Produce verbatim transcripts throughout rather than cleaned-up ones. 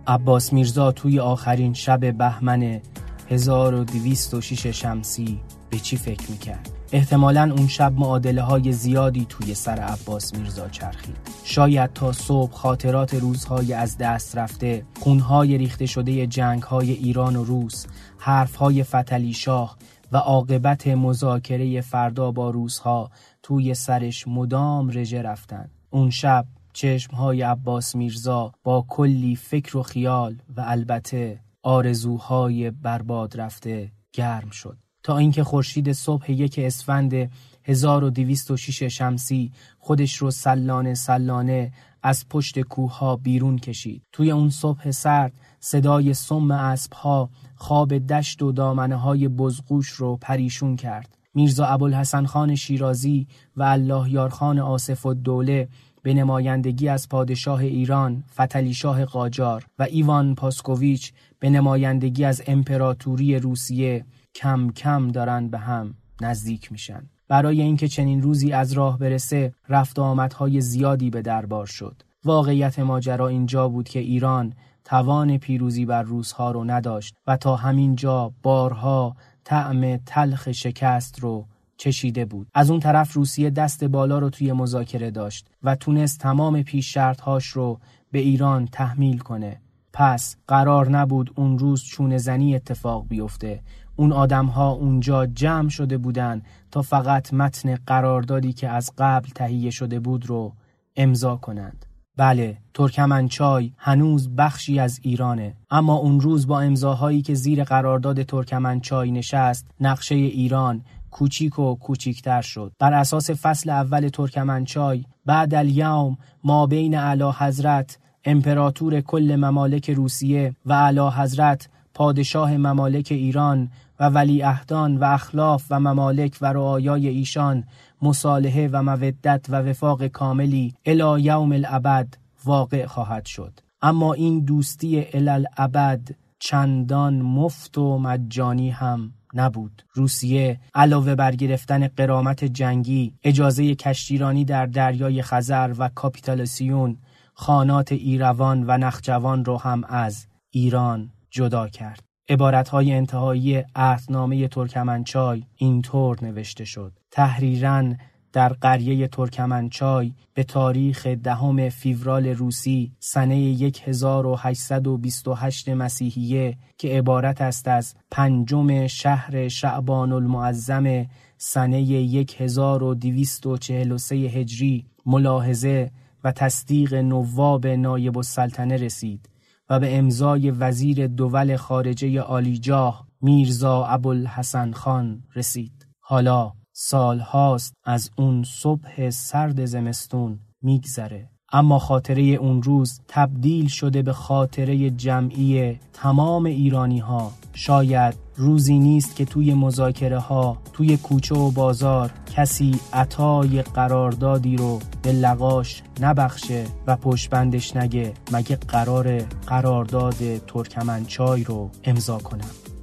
عباس میرزا توی آخرین شب بهمن هزار و دویست و شش شمسی به چی فکر میکرد؟ احتمالاً اون شب معادله های زیادی توی سر عباس میرزا چرخید. شاید تا صبح خاطرات روزهای از دست رفته، خونهای ریخته شده جنگهای ایران و روس، حرفهای فتحعلی شاه و عاقبت مذاکره فردا با روسها توی سرش مدام رژه رفتن. اون شب چشمهای عباس میرزا با کلی فکر و خیال و البته آرزوهای برباد رفته گرم شد، تا اینکه خورشید صبح یک اسفند هزار و دویست و شش شمسی خودش رو سلانه سلانه از پشت کوه‌ها بیرون کشید. توی اون صبح سرد صدای سم اسب‌ها خواب دشت و دامنه‌های بزغوش رو پریشون کرد. میرزا ابوالحسن خان شیرازی و الله یار خان آصف الدوله به نمایندگی از پادشاه ایران فتحعلی شاه قاجار و ایوان پاسکوویچ به نمایندگی از امپراتوری روسیه کم کم دارن به هم نزدیک میشن. برای اینکه چنین روزی از راه برسه رفت و آمدهای زیادی به دربار شد. واقعیت ماجرا اینجا بود که ایران توان پیروزی بر روس‌ها رو نداشت و تا همین جا بارها طعم تلخ شکست رو چشیده بود. از اون طرف روسیه دست بالا رو توی مذاکره داشت و تونست تمام پیش شرطهاش رو به ایران تحمیل کنه. پس قرار نبود اون روز چونه زنی اتفاق بیفته. اون آدم‌ها اونجا جمع شده بودن تا فقط متن قراردادی که از قبل تهیه شده بود رو امضا کنند. بله، ترکمنچای هنوز بخشی از ایرانه، اما اون روز با امضاهایی که زیر قرارداد ترکمنچای نشست، نقشه ایران کوچیک و کوچیکتر شد. بر اساس فصل اول ترکمنچای، بعد الیوم ما بین اعلی حضرت امپراتور کل ممالک روسیه و اعلی حضرت پادشاه ممالک ایران و ولیعهدان و اخلاف و ممالک و رعایای ایشان مصالحه و مودت و وفاق کاملی الی یوم الابد واقع خواهد شد. اما این دوستی الی الابد چندان مفت و مجانی هم نبود. روسیه علاوه بر گرفتن غرامت جنگی، اجازه کشتیرانی در دریای خزر و کاپیتولاسیون، خانات ایروان و نخجوان رو هم از ایران جدا کرد. عبارتهای انتهایی عهدنامه ترکمنچای اینطور نوشته شد: تحریراً در قریه ترکمنچای به تاریخ دهم فیوریل روسی سنه هزار و هشتصد و بیست و هشت مسیحیه که عبارت است از پنجم شهر شعبان المعظم سنه هزار و دویست و چهل و سه هجری ملاحظه و تصدیق نواب نایب السلطنه رسید و به امضای وزیر دول خارجه عالیجاه میرزا ابوالحسن خان رسید. حالا سال هاست از اون صبح سرد زمستون میگذره، اما خاطره اون روز تبدیل شده به خاطره جمعی تمام ایرانی ها. شاید روزی نیست که توی مذاکره ها، توی کوچه و بازار کسی عطای قراردادی رو به لغاش نبخشه و پشتبندش نگه مگه قرار قرارداد ترکمنچای رو امضا کنم.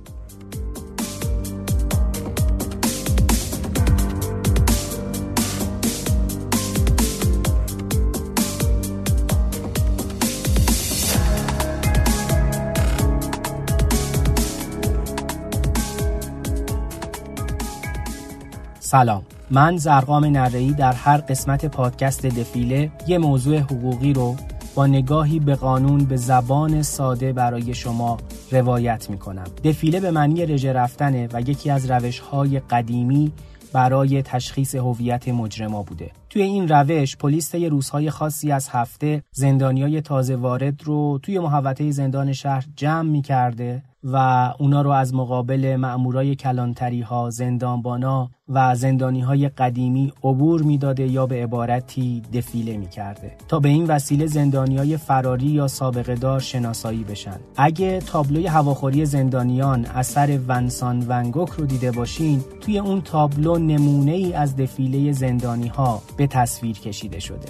سلام، من زرقام نره‌ای در هر قسمت پادکست دفیله یه موضوع حقوقی رو با نگاهی به قانون به زبان ساده برای شما روایت میکنم. دفیله به معنی رژه رفتنه و یکی از روش‌های قدیمی برای تشخیص هویت مجرما بوده. توی این روش پلیس طی روزهای خاصی از هفته زندانیای تازه وارد رو توی محوطه زندان شهر جمع می‌کرده و اونا رو از مقابل مأمورای کلانتری ها، زندانبانا و زندانی های قدیمی عبور میداده یا به عبارتی دفیله میکرده تا به این وسیله زندانی های فراری یا سابقه دار شناسایی بشن. اگه تابلوی هواخوری زندانیان اثر ونسان ون گوک رو دیده باشین، توی اون تابلو نمونه ای از دفیله زندانی ها به تصویر کشیده شده.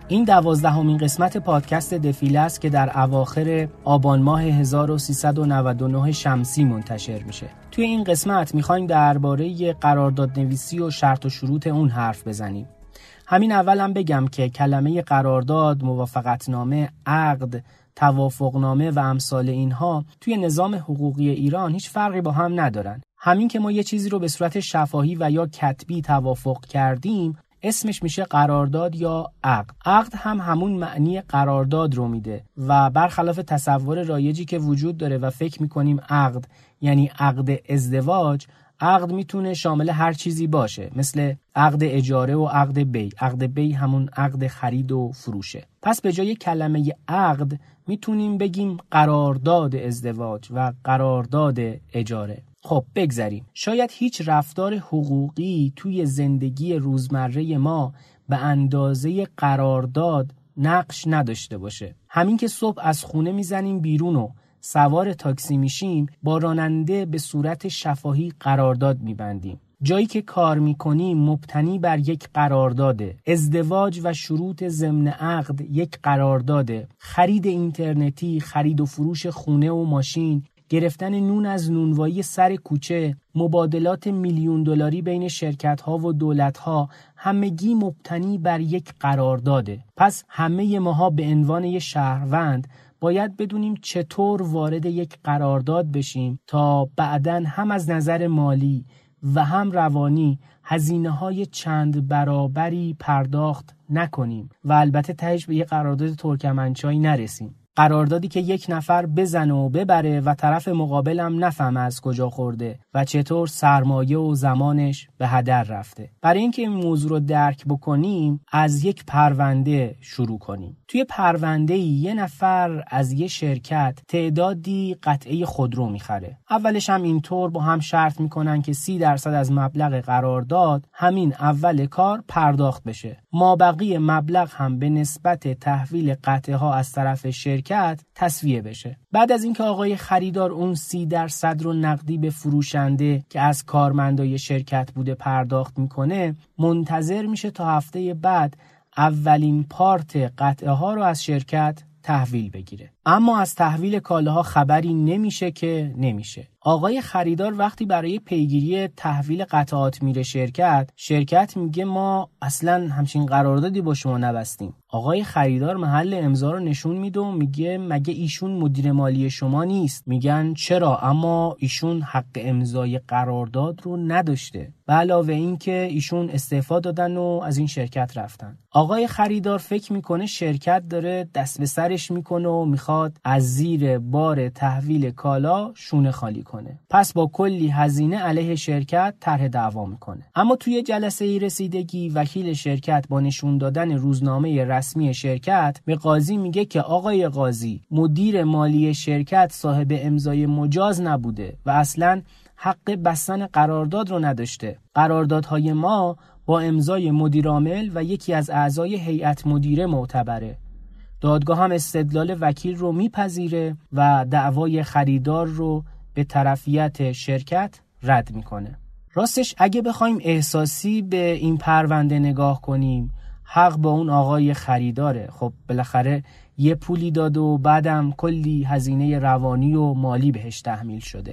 این دوازدهمین قسمت پادکست دفیله است که در اواخر آبان ماه هزار و سیصد و نود و نه شمسی منتشر میشه. توی این قسمت میخوایم درباره قراردادنویسی و شرط و شروط اون حرف بزنیم. همین اولم بگم که کلمه قرارداد، موافقتنامه، عقد، توافقنامه و امثال اینها توی نظام حقوقی ایران هیچ فرقی با هم ندارن. همین که ما یه چیزی رو به صورت شفاهی و یا کتبی توافق کردیم اسمش میشه قرارداد یا عقد. عقد هم همون معنی قرارداد رو میده و برخلاف تصور رایجی که وجود داره و فکر میکنیم عقد یعنی عقد ازدواج، عقد میتونه شامل هر چیزی باشه، مثل عقد اجاره و عقد بی. عقد بی همون عقد خرید و فروشه. پس به جای کلمه عقد میتونیم بگیم قرارداد ازدواج و قرارداد اجاره. خب بگذریم. شاید هیچ رفتار حقوقی توی زندگی روزمره ما به اندازه قرارداد نقش نداشته باشه. همین که صبح از خونه میزنیم بیرون و سوار تاکسی میشیم، با راننده به صورت شفاهی قرارداد میبندیم. جایی که کار میکنیم مبتنی بر یک قرارداده. ازدواج و شروط ضمن عقد یک قرارداده. خرید اینترنتی، خرید و فروش خونه و ماشین، گرفتن نون از نونوایی سر کوچه، مبادلات میلیون دلاری بین شرکت‌ها و دولت‌ها، همگی مبتنی بر یک قرارداده. پس همه ماها به عنوان یک شهروند باید بدونیم چطور وارد یک قرارداد بشیم تا بعداً هم از نظر مالی و هم روانی هزینه‌های چند برابری پرداخت نکنیم و البته تهش به یک قرارداد ترکمنچای نرسیم. قراردادی که یک نفر بزنه و ببره و طرف مقابلم نفهمه از کجا خورده و چطور سرمایه و زمانش به هدر رفته. برای اینکه این موضوع رو درک بکنیم از یک پرونده شروع کنیم. توی پرونده‌ای یه نفر از یه شرکت تعدادی قطعه خودرو میخره. اولش هم اینطور با هم شرط میکنن که سی درصد از مبلغ قرارداد همین اول کار پرداخت بشه. مابقی مبلغ هم به نسبت تحویل قطعه ها از طرف شرکت تسویه بشه. بعد از اینکه آقای خریدار اون سی درصد رو نقدی به فروشنده که از کارمندای شرکت بوده پرداخت میکنه، منتظر میشه تا هفته بعد اولین پارت قطعه ها رو از شرکت تحویل بگیره. اما از تحویل کالاها خبری نمیشه که نمیشه. آقای خریدار وقتی برای پیگیری تحویل قطعات میره شرکت، شرکت میگه ما اصلا همچین قراردادی با شما نبستیم. آقای خریدار محل امضا رو نشون میده و میگه مگه ایشون مدیر مالی شما نیست؟ میگن چرا، اما ایشون حق امضای قرارداد رو نداشته. به علاوه این که ایشون استعفا دادن و از این شرکت رفتن. آقای خریدار فکر میکنه شرکت داره دست به سرش میکنه و میخواد از زیر بار تحویل کالا شونه خالی کنه. پس با کلی هزینه علیه شرکت طرح دعوا میکنه. اما توی جلسه ای رسیدگی وکیل شرکت با نشون دادن روزنامه رسمی شرکت به قاضی میگه که آقای قاضی، مدیر مالی شرکت صاحب امضای مجاز نبوده و اصلاً حق بستن قرارداد رو نداشته. قراردادهای ما با امضای مدیرعامل و یکی از اعضای هیئت مدیره معتبره. دادگاه هم استدلال وکیل رو میپذیره و دعوای خریدار رو به طرفیت شرکت رد میکنه. راستش اگه بخوایم احساسی به این پرونده نگاه کنیم، حق با اون آقای خریداره. خب بالاخره یه پولی داد و بعدم کلی هزینه روانی و مالی بهش تحمیل شده.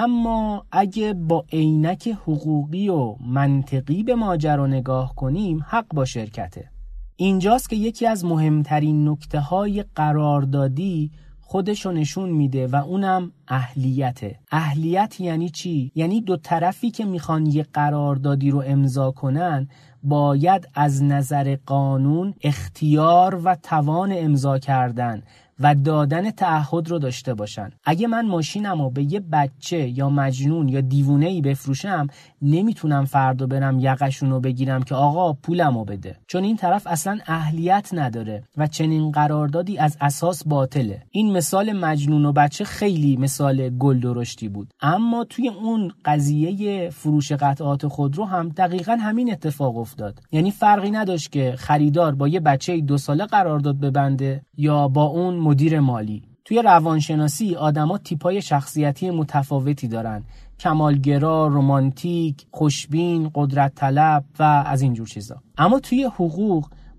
اما اگه با عینک حقوقی و منطقی به ماجرا نگاه کنیم، حق با شرکته. اینجاست که یکی از مهمترین نکته‌های قراردادی خودشو نشون میده و اونم اهلیته. اهلیت یعنی چی؟ یعنی دو طرفی که میخوان یه قراردادی رو امضا کنن باید از نظر قانون اختیار و توان امضا کردن و دادن تعهد رو داشته باشن. اگه من ماشینمو به یه بچه یا مجنون یا دیوونه‌ای بفروشم، نمیتونم فردا برم یقشونو بگیرم که آقا پولمو بده، چون این طرف اصلا اهلیت نداره و چنین قراردادی از اساس باطله. این مثال مجنون و بچه خیلی مثال گل درشتی بود، اما توی اون قضیه فروش قطعات خودرو هم دقیقاً همین اتفاق افتاد. یعنی فرقی نداشت که خریدار با یه بچه دو ساله قرارداد ببنده یا با اون مدیر مالی. توی روانشناسی آدما تیپای شخصیتی متفاوتی دارن: کمالگرا، رمانتیک، خوشبین، قدرت طلب و از اینجور چیزا. اما توی حقوق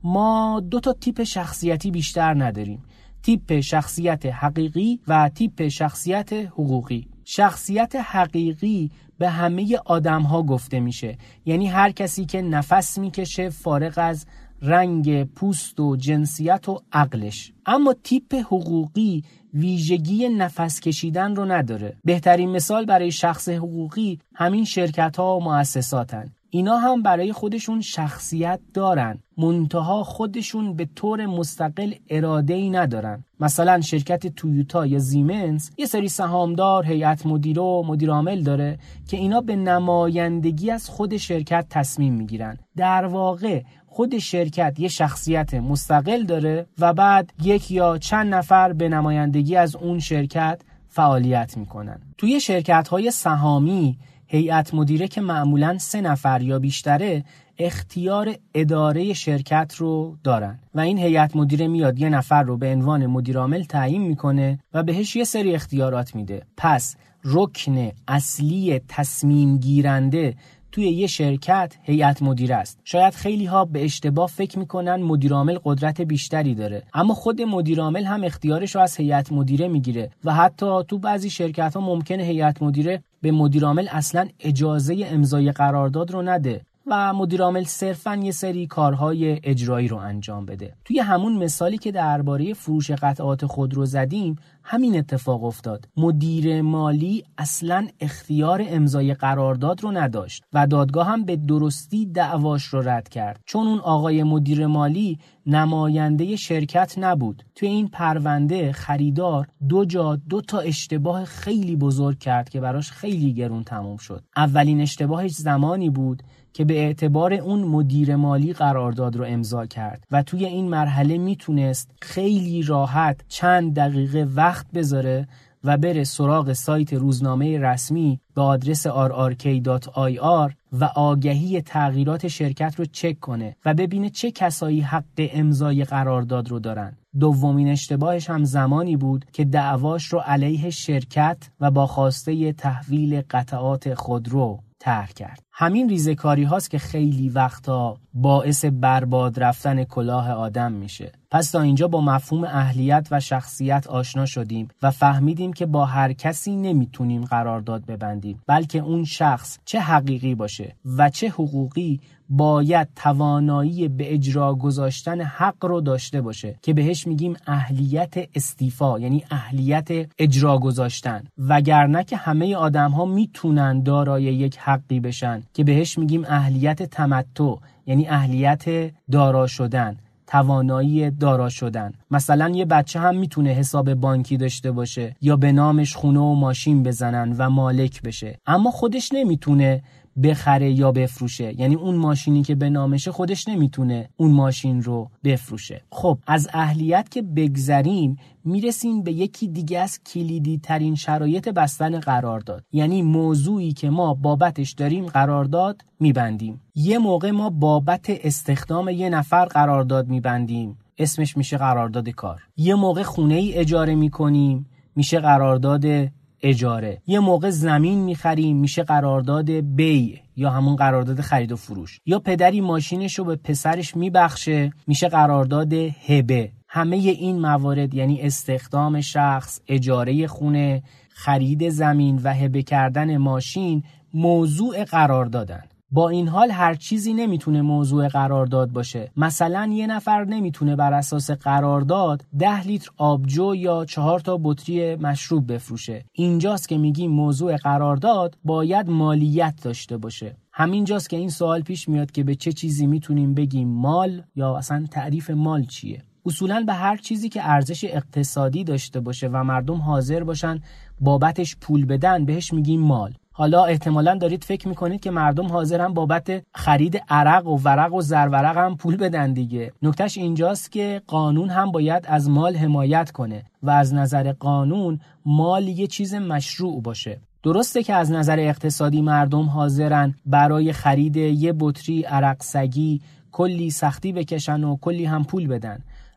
ما دو تا تیپ شخصیتی بیشتر نداریم: تیپ شخصیت حقیقی و تیپ شخصیت حقوقی. شخصیت حقیقی به همه آدم‌ها گفته میشه، یعنی هر کسی که نفس میکشه فارغ از رنگ پوست و جنسیت و عقلش. اما تیپ حقوقی ویژگی نفس کشیدن رو نداره. بهترین مثال برای شخص حقوقی همین شرکت‌ها و مؤسساتن. اینا هم برای خودشون شخصیت دارن، منتها خودشون به طور مستقل اراده‌ای ندارن. مثلا شرکت تویوتا یا زیمنس یه سری سهامدار، هیئت مدیره و مدیر عامل داره که اینا به نمایندگی از خود شرکت تصمیم میگیرن. در واقع خود شرکت یه شخصیت مستقل داره و بعد یک یا چند نفر به نمایندگی از اون شرکت فعالیت میکنن. توی شرکت‌های سهامی هیئت مدیره که معمولاً سه نفر یا بیشتره اختیار اداره شرکت رو دارن و این هیئت مدیره میاد یه نفر رو به عنوان مدیر عامل تعیین میکنه و بهش یه سری اختیارات میده. پس رکن اصلی تصمیم گیرنده توی یه شرکت هیئت مدیره است. شاید خیلی ها به اشتباه فکر میکنن مدیر عامل قدرت بیشتری داره، اما خود مدیر عامل هم اختیارش رو از هیئت مدیره میگیره و حتی تو بعضی شرکت ها ممکنه هیئت مدیره به مدیر عامل اصلا اجازه امضای قرارداد رو نده و مدیر عامل صرفاً یه سری کارهای اجرایی رو انجام بده. توی همون مثالی که درباره فروش قطعات خودرو زدیم همین اتفاق افتاد. مدیر مالی اصلاً اختیار امضای قرارداد رو نداشت و دادگاه هم به درستی دعواش رو رد کرد، چون اون آقای مدیر مالی نماینده شرکت نبود. توی این پرونده خریدار دو جا دو تا اشتباه خیلی بزرگ کرد که براش خیلی گرون تموم شد. اولین اشتباهش زمانی بود که به اعتبار اون مدیر مالی قرارداد رو امضا کرد و توی این مرحله میتونست خیلی راحت چند دقیقه وقت بذاره و بره سراغ سایت روزنامه رسمی به آدرس آر آر کی دات آی آر و آگهی تغییرات شرکت رو چک کنه و ببینه چه کسایی حق امضای قرارداد رو دارن. دومین اشتباهش هم زمانی بود که دعواش رو علیه شرکت و با خواسته تحویل قطعات خودرو طرح کرد. همین ریزه‌کاری هاست که خیلی وقتا باعث برباد رفتن کلاه آدم میشه. پس تا اینجا با مفهوم اهلیت و شخصیت آشنا شدیم و فهمیدیم که با هر کسی نمیتونیم قرارداد ببندیم، بلکه اون شخص چه حقیقی باشه و چه حقوقی باید توانایی به اجرا گذاشتن حق رو داشته باشه که بهش میگیم اهلیت استیفا، یعنی اهلیت اجرا گذاشتن، وگرنه که همه آدم ها میتونن دارای یک حقی بشن که بهش میگیم اهلیت تمتع، یعنی اهلیت دارا شدن، توانایی دارا شدن. مثلا یه بچه هم میتونه حساب بانکی داشته باشه یا به نامش خونه و ماشین بزنن و مالک بشه، اما خودش نمیتونه بخره یا بفروشه، یعنی اون ماشینی که به نامشه خودش نمیتونه اون ماشین رو بفروشه. خب از اهلیت که بگذریم میرسیم به یکی دیگه از کلیدی ترین شرایط بستن قرارداد، یعنی موضوعی که ما بابتش داریم قرارداد میبندیم. یه موقع ما بابت استخدام یه نفر قرارداد میبندیم، اسمش میشه قرارداد کار. یه موقع خونه ای اجاره میکنیم، میشه قرارداد اجاره. یه موقع زمین میخریم، میشه قرارداد بیع یا همون قرارداد خرید و فروش. یا پدری ماشینش رو به پسرش میبخشه، میشه قرارداد هبه. همه این موارد یعنی استخدام شخص، اجاره خونه، خرید زمین و هبه کردن ماشین موضوع قراردادن. با این حال هر چیزی نمیتونه موضوع قرارداد باشه. مثلا یه نفر نمیتونه بر اساس قرارداد ده لیتر آبجو یا چهار تا بطری مشروب بفروشه. اینجاست که میگیم موضوع قرارداد باید مالیت داشته باشه. همینجاست که این سوال پیش میاد که به چه چیزی میتونیم بگیم مال، یا اصلا تعریف مال چیه؟ اصولاً به هر چیزی که ارزش اقتصادی داشته باشه و مردم حاضر باشن بابتش پول بدن بهش میگیم مال. حالا احتمالاً دارید فکر میکنید که مردم حاضرن بابت خرید عرق و ورق و زرورق هم پول بدن دیگه. نکتهش اینجاست که قانون هم باید از مال حمایت کنه و از نظر قانون مال یه چیز مشروع باشه. درسته که از نظر اقتصادی مردم حاضرن برای خرید یه بطری عرق سگی کلی سختی بکشن و کلی هم پول بدن،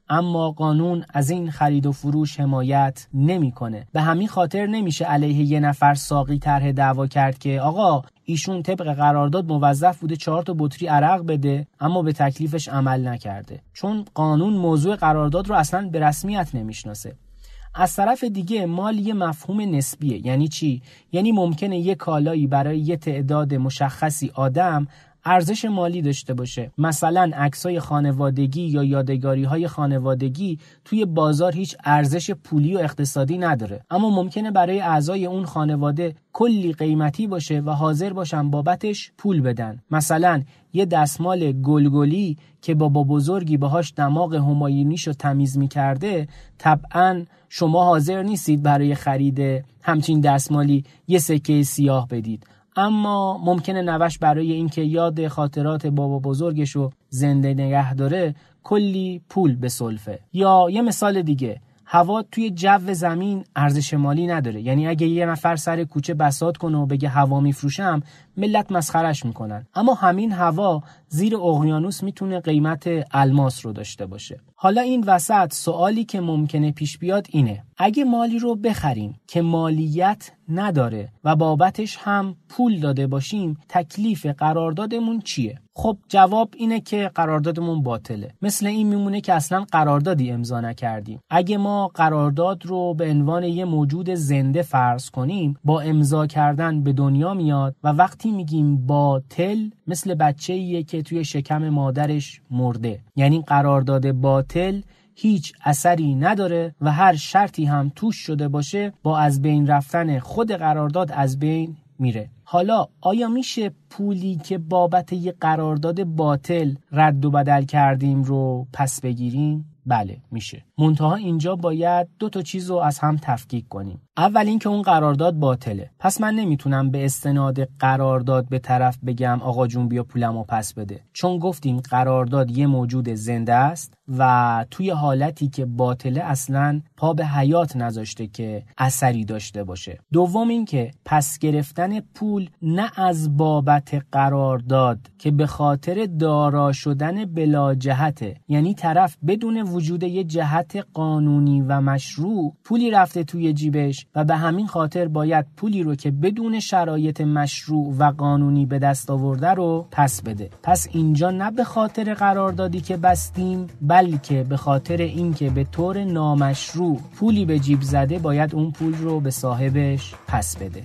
اما قانون از این خرید و فروش حمایت نمیکنه. به همین خاطر نمیشه علیه یه نفر ساقی طرح دعوا کرد که آقا ایشون طبق قرارداد موظف بوده چهار تا بطری عرق بده اما به تکلیفش عمل نکرده، چون قانون موضوع قرارداد رو اصلا به رسمیت نمیشناسه. از طرف دیگه مال یه مفهوم نسبیه. یعنی چی؟ یعنی ممکنه یه کالایی برای یه تعداد مشخصی آدم ارزش مالی داشته باشه. مثلا عکسای خانوادگی یا یادگاری‌های خانوادگی توی بازار هیچ ارزش پولی و اقتصادی نداره، اما ممکنه برای اعضای اون خانواده کلی قیمتی باشه و حاضر باشن بابتش پول بدن. مثلا یه دستمال گلگلی که بابا بزرگی باهاش دماغ همایونیشو تمیز می‌کرده، طبعاً شما حاضر نیستید برای خرید همچین دستمالی یه سکه سیاه بدید، اما ممکنه نوش برای اینکه یاد خاطرات بابا بزرگشو زنده نگه داره کلی پول بسلفه. یا یه مثال دیگه، هوا توی جو زمین ارزش مالی نداره. یعنی اگه یه نفر سر کوچه بساط کنه و بگه هوا میفروشم، ملت مسخرش میکنن، اما همین هوا زیر اقیانوس میتونه قیمت الماس رو داشته باشه. حالا این وسط سوالی که ممکنه پیش بیاد اینه: اگه مالی رو بخریم که مالیت نداره و بابتش هم پول داده باشیم، تکلیف قراردادمون چیه؟ خب جواب اینه که قراردادمون باطله. مثل این میمونه که اصلا قراردادی امضا نکردیم. اگه ما قرارداد رو به عنوان یه موجود زنده فرض کنیم، با امضا کردن به دنیا میاد و وقتی میگیم باطل، مثل بچه‌ایه که توی شکم مادرش مرده. یعنی قرارداد باطل هیچ اثری نداره و هر شرطی هم توش شده باشه با از بین رفتن خود قرارداد از بین میره. حالا آیا میشه پولی که بابت یه قرارداد باطل رد و بدل کردیم رو پس بگیریم؟ بله میشه. منتها اینجا باید دو تا چیز رو از هم تفکیک کنیم. اول این که اون قرارداد باطله، پس من نمیتونم به استناد قرارداد به طرف بگم آقا جون بیا پولمو پس بده، چون گفتیم قرارداد یه موجود زنده است و توی حالتی که باطله اصلاً پا به حیات نذاشته که اثری داشته باشه. دوم این که پس گرفتن پول نه از بابت قرارداد که به خاطر دارا شدن بلا جهته، یعنی طرف بدون وجود یه جهت قانونی و مشروع پولی رفته توی جیبش و به همین خاطر باید پولی رو که بدون شرایط مشروع و قانونی به دست آورده رو پس بده. پس اینجا نه به خاطر قراردادی که بستیم، بلکه به خاطر اینکه به طور نامشروع پولی به جیب زده باید اون پول رو به صاحبش پس بده.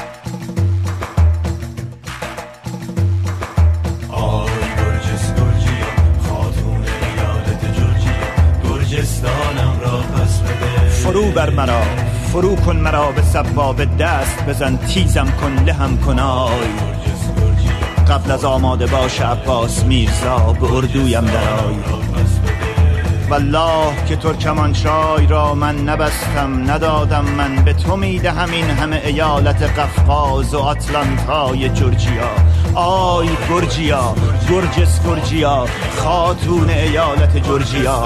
فرو بر مرا، فرو کن مرا به سباب دست بزن، تیزم کن لهم کنای. قبل از آماده باش عباس میرزا، به اردویم درآی. والله که ترکمانچای را من نبستم، ندادم من به تو میدهم این همه ایالت قفقاز و آتلانتای جورجیا. آی گورجیا، گورجس گورجیا، خاتون ایالت جورجیا.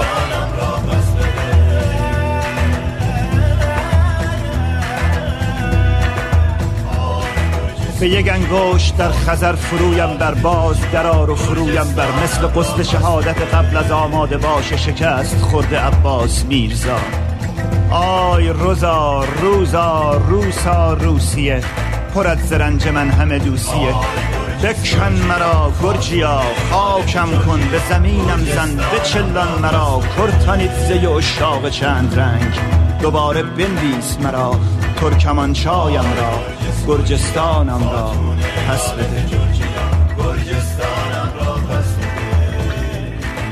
به یک انگشت در خزر فرویم بر، باز درار و فرویم بر، مثل قسل شهادت قبل از آماده باش شکست خورده عباس میرزا. آی روزا روزا روسا روسیه، پر از زرنج من همه دوسیه. بکشن مرا گورجیا، خاکم کن به زمینم زن، بچلان مرا کرتانیتزه اشاق چند رنگ. دوباره بنویس مرا ترکمانچایم را، گرجستانم را پس بده. گرجستانم را پس بده.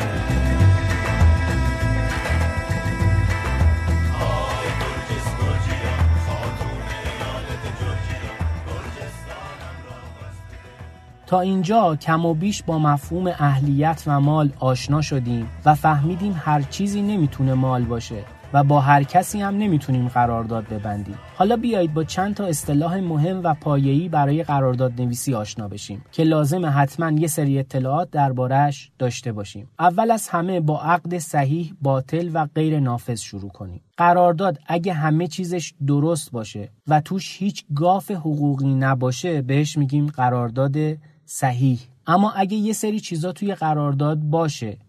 آی گرجس گرجیا، خاتون ایالت جورجیا، گرجستانم را پس بده. تا اینجا کم و بیش با مفهوم اهلیت و مال آشنا شدیم و فهمیدیم هر چیزی نمیتونه مال باشه و با هر کسی هم نمیتونیم قرارداد ببندیم. حالا بیایید با چند تا اصطلاح مهم و پایه‌ای برای قرارداد نویسی آشنا بشیم که لازمه حتما یه سری اطلاعات درباره‌اش داشته باشیم. اول از همه با عقد صحیح، باطل و غیر نافذ شروع کنیم. قرارداد اگه همه چیزش درست باشه و توش هیچ گاف حقوقی نباشه بهش میگیم قرارداد صحیح. اما اگه یه سری چیزا توی قرارداد باشه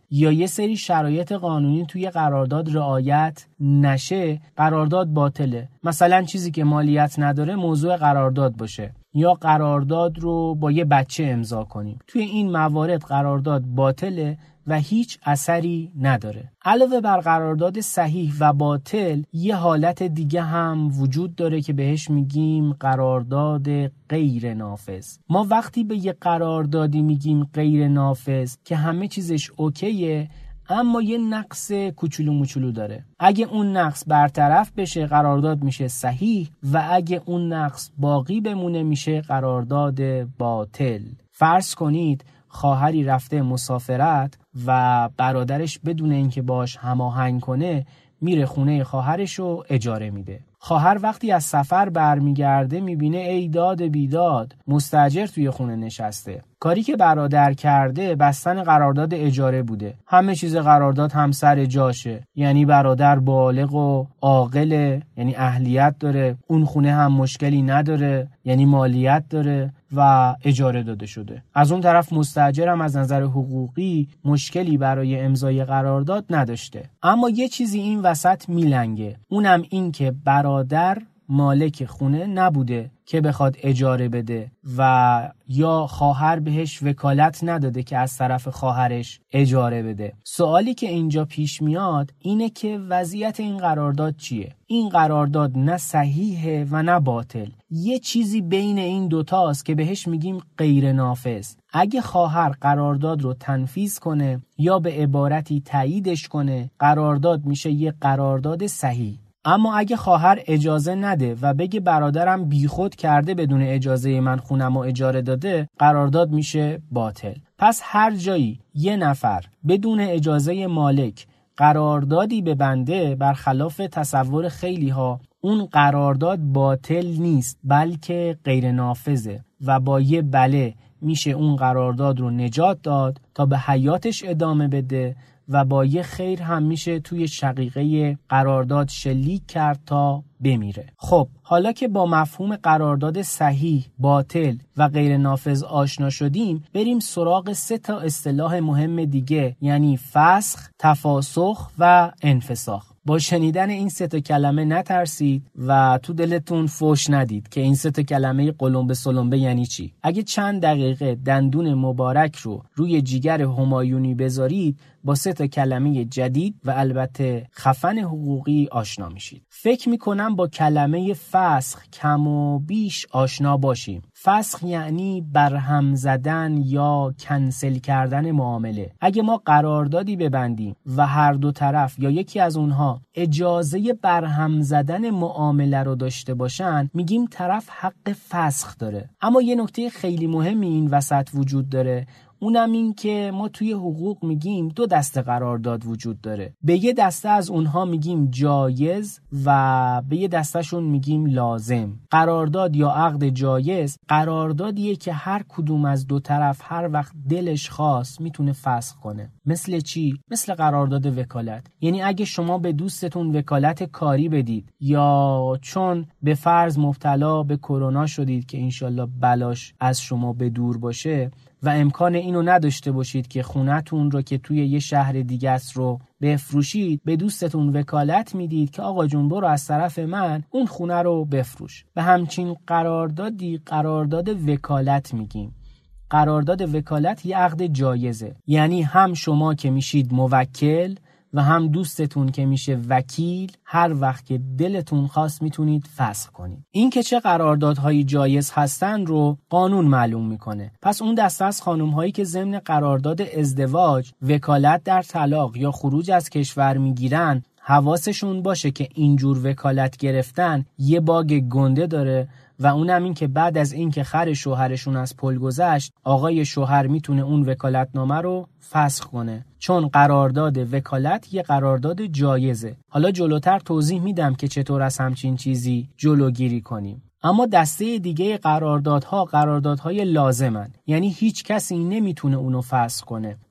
یا یه سری شرایط قانونی توی قرارداد رعایت نشه، قرارداد باطله. مثلا چیزی که مالیت نداره موضوع قرارداد باشه، یا قرارداد رو با یه بچه امضا کنیم. توی این موارد قرارداد باطله و هیچ اثری نداره. علاوه بر قرارداد صحیح و باطل، یه حالت دیگه هم وجود داره که بهش میگیم قرارداد غیر نافذ. ما وقتی به یه قراردادی میگیم غیر نافذ که همه چیزش اوکیه، اما یه نقص کوچولو موچولو داره. اگه اون نقص برطرف بشه قرارداد میشه صحیح، و اگه اون نقص باقی بمونه میشه قرارداد باطل. فرض کنید خواهری رفته مسافرت و برادرش بدون اینکه باش هماهنگ کنه میره خونه خواهرش رو اجاره میده. خواهر وقتی از سفر برمیگرده میبینه ای داد بیداد، مستاجر توی خونه نشسته. کاری که برادر کرده بستن قرارداد اجاره بوده. همه چیز قرارداد هم سر جاشه، یعنی برادر بالغ و عاقله، یعنی اهلیت داره، اون خونه هم مشکلی نداره، یعنی مالیت داره و اجاره داده شده. از اون طرف مستاجر هم از نظر حقوقی مشکلی برای امضای قرارداد نداشته. اما یه چیزی این وسط میلنگه، اونم این که برادر مالک خونه نبوده که بخواد اجاره بده و یا خواهر بهش وکالت نداده که از طرف خواهرش اجاره بده. سوالی که اینجا پیش میاد اینه که وضعیت این قرارداد چیه؟ این قرارداد نه صحیحه و نه باطل، یه چیزی بین این دوتاست که بهش میگیم غیر نافذ. اگه خواهر قرارداد رو تنفیذ کنه یا به عبارتی تاییدش کنه، قرارداد میشه یه قرارداد صحیح. اما اگه خواهر اجازه نده و بگه برادرم بیخود کرده بدون اجازه من خونم و اجاره داده، قرارداد میشه باطل. پس هر جایی یه نفر بدون اجازه مالک قراردادی ببنده، برخلاف تصور خیلی ها اون قرارداد باطل نیست بلکه غیر نافذه و با یه بله میشه اون قرارداد رو نجات داد تا به حیاتش ادامه بده و با یه خیر هم میشه توی شقیقه قرارداد شلیک کرد تا بمیره. خب حالا که با مفهوم قرارداد صحیح، باطل و غیر نافذ آشنا شدیم، بریم سراغ سه تا اصطلاح مهم دیگه، یعنی فسخ، تفاسخ و انفساخ. با شنیدن این سه تا کلمه نترسید و تو دلتون فوش ندید که این سه تا کلمه قلمبه سلمبه یعنی چی. اگه چند دقیقه دندون مبارک رو روی جیگر همایونی بذارید، با سه تا کلمه جدید و البته خفن حقوقی آشنا میشید. فکر میکنم با کلمه فسخ کم و بیش آشنا باشیم. فسخ یعنی برهم زدن یا کنسل کردن معامله. اگه ما قراردادی ببندیم و هر دو طرف یا یکی از اونها اجازه برهم زدن معامله رو داشته باشن، میگیم طرف حق فسخ داره. اما یه نکته خیلی مهمی این وسط وجود داره، اونم این که ما توی حقوق میگیم دو دسته قرارداد وجود داره. به یه دسته از اونها میگیم جایز و به یه دستهشون میگیم لازم. قرارداد یا عقد جایز قراردادیه که هر کدوم از دو طرف هر وقت دلش خواست میتونه فسخ کنه. مثل چی؟ مثل قرارداد وکالت. یعنی اگه شما به دوستتون وکالت کاری بدید یا چون به فرض مبتلا به کرونا شدید که انشالله بلاش از شما به دور باشه و امکان اینو نداشته باشید که خونتون رو که توی یه شهر دیگه است رو بفروشید، به دوستتون وکالت میدید که آقا جون برو از طرف من اون خونه رو بفروش. به همچین قراردادی قرارداد وکالت میگیم. قرارداد وکالت یه عقد جایزه، یعنی هم شما که میشید موکل و هم دوستتون که میشه وکیل، هر وقت که دلتون خواست میتونید فسخ کنید. این که چه قراردادهای جایز هستن رو قانون معلوم میکنه. پس اون دسته از خانم‌هایی که ضمن قرارداد ازدواج وکالت در طلاق یا خروج از کشور میگیرن، حواسشون باشه که اینجور وکالت گرفتن یه باگ گنده داره و اونم این که بعد از این که خر شوهرشون از پل گذشت، آقای شوهر میتونه اون وکالتنامه رو فسخ کنه، چون قرارداد وکالت یه قرارداد جایزه. حالا جلوتر توضیح میدم که چطور از همچین چیزی جلوگیری کنیم. اما دسته دیگه قراردادها قراردادهای لازمن، یعنی هیچ کسی نمیتونه اونو فسخ کنه.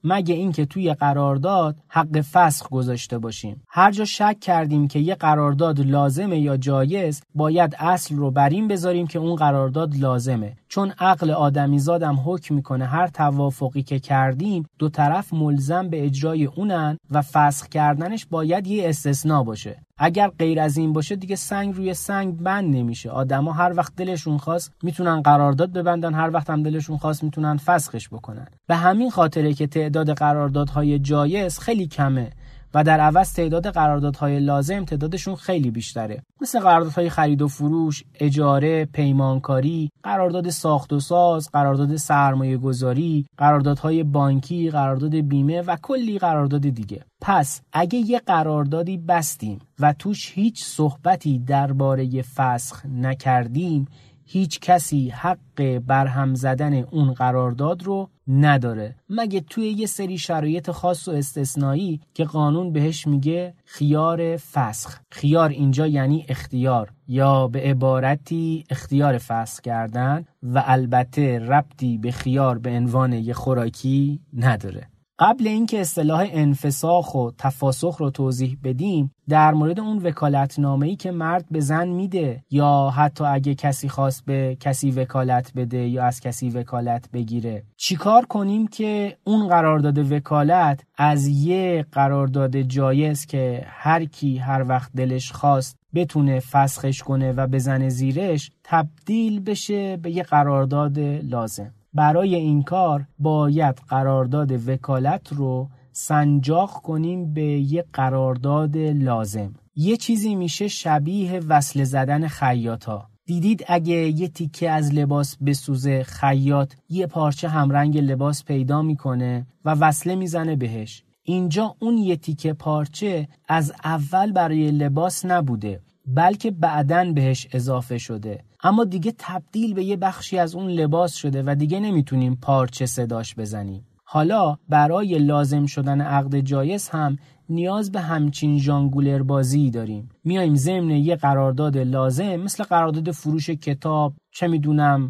مگه اینکه توی قرارداد حق فسخ گذاشته باشیم. هر جا شک کردیم که یه قرارداد لازمه یا جایز، باید اصل رو بر این بذاریم که اون قرارداد لازمه، چون عقل آدمیزادم حکم میکنه هر توافقی که کردیم دو طرف ملزم به اجرای اونن و فسخ کردنش باید یه استثناء باشه. اگر غیر از این باشه دیگه سنگ روی سنگ بند نمیشه. آدما هر وقت دلشون خواست میتونن قرارداد ببندن، هر وقت هم دلشون خواست میتونن فسخش بکنن. به همین خاطره که تعداد قراردادهای جایز خیلی کمه و در عوض تعداد قراردادهای لازم تعدادشون خیلی بیشتره، مثل قراردادهای خرید و فروش، اجاره، پیمانکاری، قرارداد ساخت و ساز، قرارداد سرمایه گذاری، قراردادهای بانکی، قرارداد بیمه و کلی قرارداد دیگه. پس اگه یه قراردادی بستیم و توش هیچ صحبتی درباره فسخ نکردیم، هیچ کسی حق برهم زدن اون قرارداد رو نداره، مگه توی یه سری شرایط خاص و استثنایی که قانون بهش میگه خیار فسخ. خیار اینجا یعنی اختیار، یا به عبارتی اختیار فسخ کردن، و البته ربطی به خیار به عنوان یه خوراکی نداره. قبل اینکه اصطلاح انفساخ و تفاسخ رو توضیح بدیم، در مورد اون وکالتنامه‌ای که مرد به زن میده، یا حتی اگه کسی خواست به کسی وکالت بده یا از کسی وکالت بگیره، چیکار کنیم که اون قرارداد وکالت از یه قرارداد جایز که هر کی هر وقت دلش خواست بتونه فسخش کنه و بزنه زیرش، تبدیل بشه به یه قرارداد لازم. برای این کار باید قرارداد وکالت رو سنجاق کنیم به یه قرارداد لازم. یه چیزی میشه شبیه وصله زدن خیاطا. دیدید اگه یه تیکه از لباس بسوزه، خیاط یه پارچه همرنگ لباس پیدا میکنه و وصله میزنه بهش. اینجا اون یه تیکه پارچه از اول برای لباس نبوده، بلکه بعدن بهش اضافه شده، اما دیگه تبدیل به یه بخشی از اون لباس شده و دیگه نمیتونیم پارچه صداش بزنیم. حالا برای لازم شدن عقد جایز هم نیاز به همچین ژانگولر بازی داریم. میایم ضمن یه قرارداد لازم، مثل قرارداد فروش کتاب، چه میدونم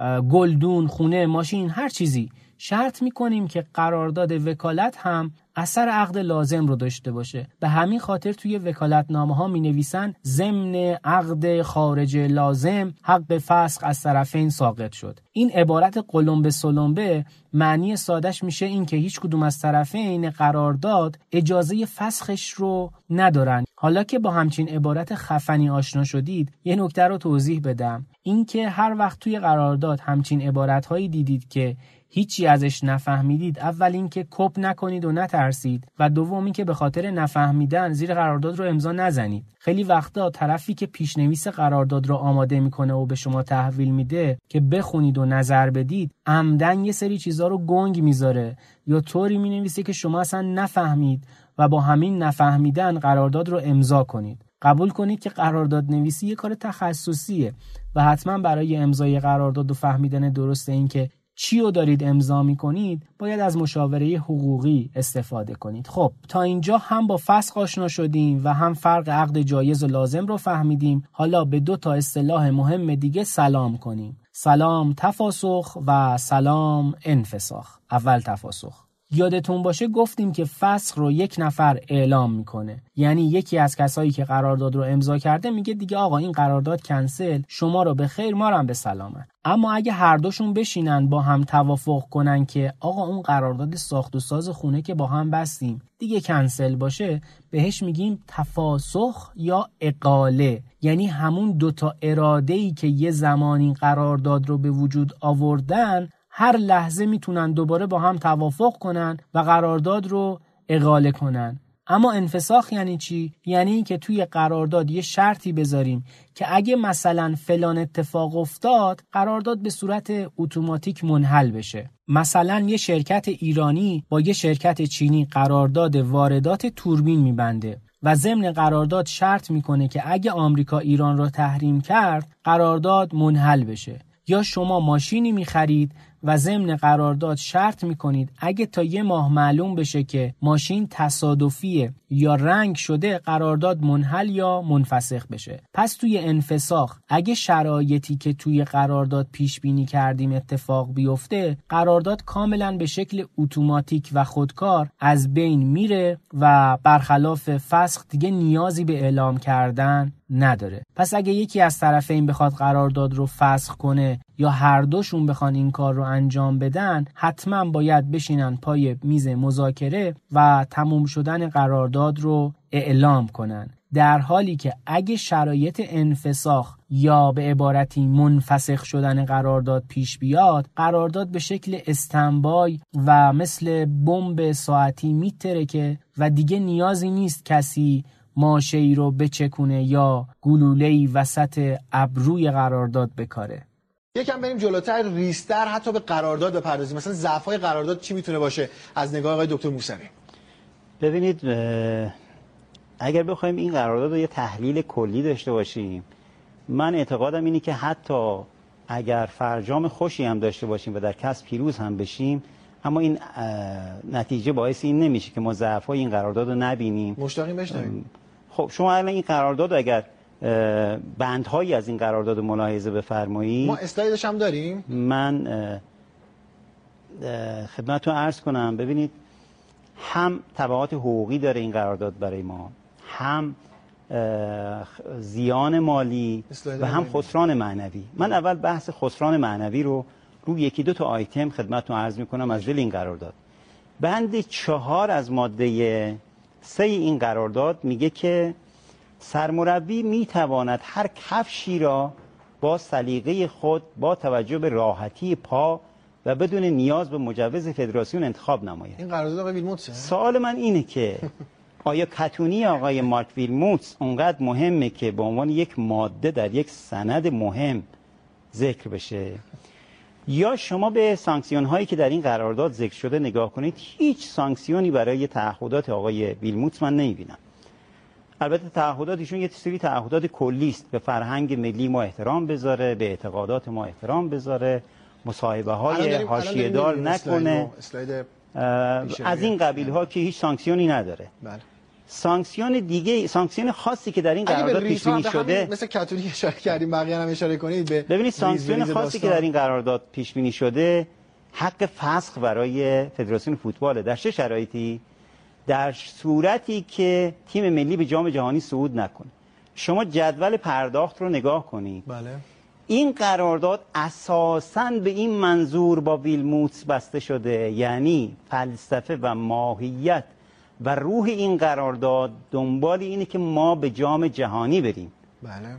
گلدون، خونه، ماشین، هر چیزی، شرط میکنیم که قرارداد وکالت هم اثر عقد لازم رو داشته باشه. به همین خاطر توی وکالتنامه ها می نویسن ضمن عقد خارج لازم حق فسخ از طرفین ساقط شد. این عبارت قلمبه سلمبه معنی سادش میشه این که هیچ کدوم از طرفین قرارداد اجازه فسخش رو ندارن. حالا که با همچین عبارت خفنی آشنا شدید، یه نکته رو توضیح بدم. این که هر وقت توی قرارداد همچین عبارت‌هایی دیدید که هیچی ازش نفهمیدید، اول این که کپ نکنید و نترسید، و دوم این که به خاطر نفهمیدن زیر قرارداد رو امضا نزنید. خیلی وقتا طرفی که پیشنویس قرارداد رو آماده میکنه و به شما تحویل میده که بخونید و نظر بدید، عمدن یه سری چیزا رو گنگ میذاره یا طوری مینویسه که شما اصلا نفهمید و با همین نفهمیدن قرارداد رو امضا کنید. قبول کنید که قرارداد نویسی یه کار تخصصیه و حتما برای امضای قرارداد و فهمیدن درست این که چی رو دارید امضا میکنید باید از مشاوره حقوقی استفاده کنید. خب تا اینجا هم با فسخ آشنا شدیم و هم فرق عقد جایز و لازم رو فهمیدیم. حالا به دو تا اصطلاح مهم دیگه سلام کنیم. سلام تفاسخ و سلام انفساخ. اول تفاسخ. یادتون باشه گفتیم که فسخ رو یک نفر اعلام میکنه، یعنی یکی از کسایی که قرارداد رو امضا کرده میگه دیگه آقا این قرارداد کنسل، شما رو به خیر ما رو هم به سلامت. اما اگه هر دوشون بشینن با هم توافق کنن که آقا اون قرارداد ساخت و ساز خونه که با هم بستیم دیگه کنسل باشه، بهش میگیم تفاسخ یا اقاله، یعنی همون دوتا اراده‌ای که یه زمانی قرارداد رو به وجود آوردن هر لحظه میتونن دوباره با هم توافق کنن و قرارداد رو اقاله کنن. اما انفساخ یعنی چی؟ یعنی که توی قرارداد یه شرطی بذاریم که اگه مثلا فلان اتفاق افتاد قرارداد به صورت اتوماتیک منحل بشه. مثلا یه شرکت ایرانی با یه شرکت چینی قرارداد واردات توربین میبنده و ضمن قرارداد شرط میکنه که اگه آمریکا ایران رو تحریم کرد قرارداد منحل بشه. یا شما ماشینی میخرید و ضمن قرارداد شرط میکنید اگه تا یه ماه معلوم بشه که ماشین تصادفیه یا رنگ شده قرارداد منحل یا منفسخ بشه. پس توی انفساخ اگه شرایطی که توی قرارداد پیش بینی کردیم اتفاق بیفته، قرارداد کاملا به شکل اتوماتیک و خودکار از بین میره و برخلاف فسخ دیگه نیازی به اعلام کردن نداره. پس اگه یکی از طرفین بخواد قرارداد رو فسخ کنه یا هر دوشون بخوان این کار رو انجام بدن، حتما باید بشینن پای میز مذاکره و تموم شدن قرارداد رو اعلام کنن. در حالی که اگه شرایط انفساخ یا به عبارتی منفسخ شدن قرارداد پیش بیاد، قرارداد به شکل استنبای و مثل بمب ساعتی میترکه و دیگه نیازی نیست کسی ماشه‌ای رو بچکونه یا گلوله‌ای وسط ابروی قرارداد بکاره. یکم بریم جلوتر، ریستر حتی به قرارداد بپردازیم. مثلا ضعف‌های قرارداد چی میتونه باشه از نگاه آقای دکتر موسوی؟ ببینید، اگر بخوایم این قرارداد رو یه تحلیل کلی داشته باشیم، من اعتقادم اینه که حتی اگر فرجام خوشی هم داشته باشیم و در کسب پیروز هم بشیم، اما این نتیجه باعث این نمیشه که ما ضعف‌های این قرارداد رو نبینیم. مشتاقیم بشنویم. خب شما الان این قرارداد اگر بندهایی از این قرارداد ملاحظه بفرمایید، ما اسلایدش هم داریم. من خدمتتون عرض کنم. ببینید، هم تبعات حقوقی داره این قرارداد برای ما، هم زیان مالی و هم خسران معنوی. من اول بحث خسران معنوی رو روی یکی دو تا آیتم خدمتتون عرض میکنم از دل این قرارداد. بند چهار از ماده سه این قرارداد میگه که سرمربی میتواند هر کفشی را با سلیقه خود با توجه به راحتی پا و بدون نیاز به مجوز فدراسیون انتخاب نماید. این قرارداد آقای ویلموتسه؟ سوال من اینه که آیا کتونی آقای مارک ویلموتس اونقدر مهمه که به عنوان یک ماده در یک سند مهم ذکر بشه؟ یا شما به سانکسیون هایی که در این قرارداد ذکر شده نگاه کنید، هیچ سانکسیونی برای تعهدات آقای ویلموتس من نمیبینم. البته تعهداتشون یه سری تعهدات کلی است، به فرهنگ ملی ما احترام بذاره، به اعتقادات ما احترام بذاره، مصاحبه های حاشیه دار نکنه، از این قبیل ها که هیچ سانکسیونی نداره. بله. سانکسیون دیگه، سانکسیون خاصی که در این قرارداد پیش بینی شده، مثل کاتولیک اشاره کردیم، بقیه هم اشاره کنید. به ببینید سانکسیون خاصی که در این قرارداد پیش بینی شده، حق فسخ برای فدراسیون فوتبال. در چه شرایطی؟ در صورتی که تیم ملی به جام جهانی صعود نکنه. شما جدول پرداخت رو نگاه کنید. بله. این قرارداد اساساً به این منظور با ویلموتس بسته شده، یعنی فلسفه و ماهیت و روح این قرارداد دنبال اینه که ما به جام جهانی بریم. بله.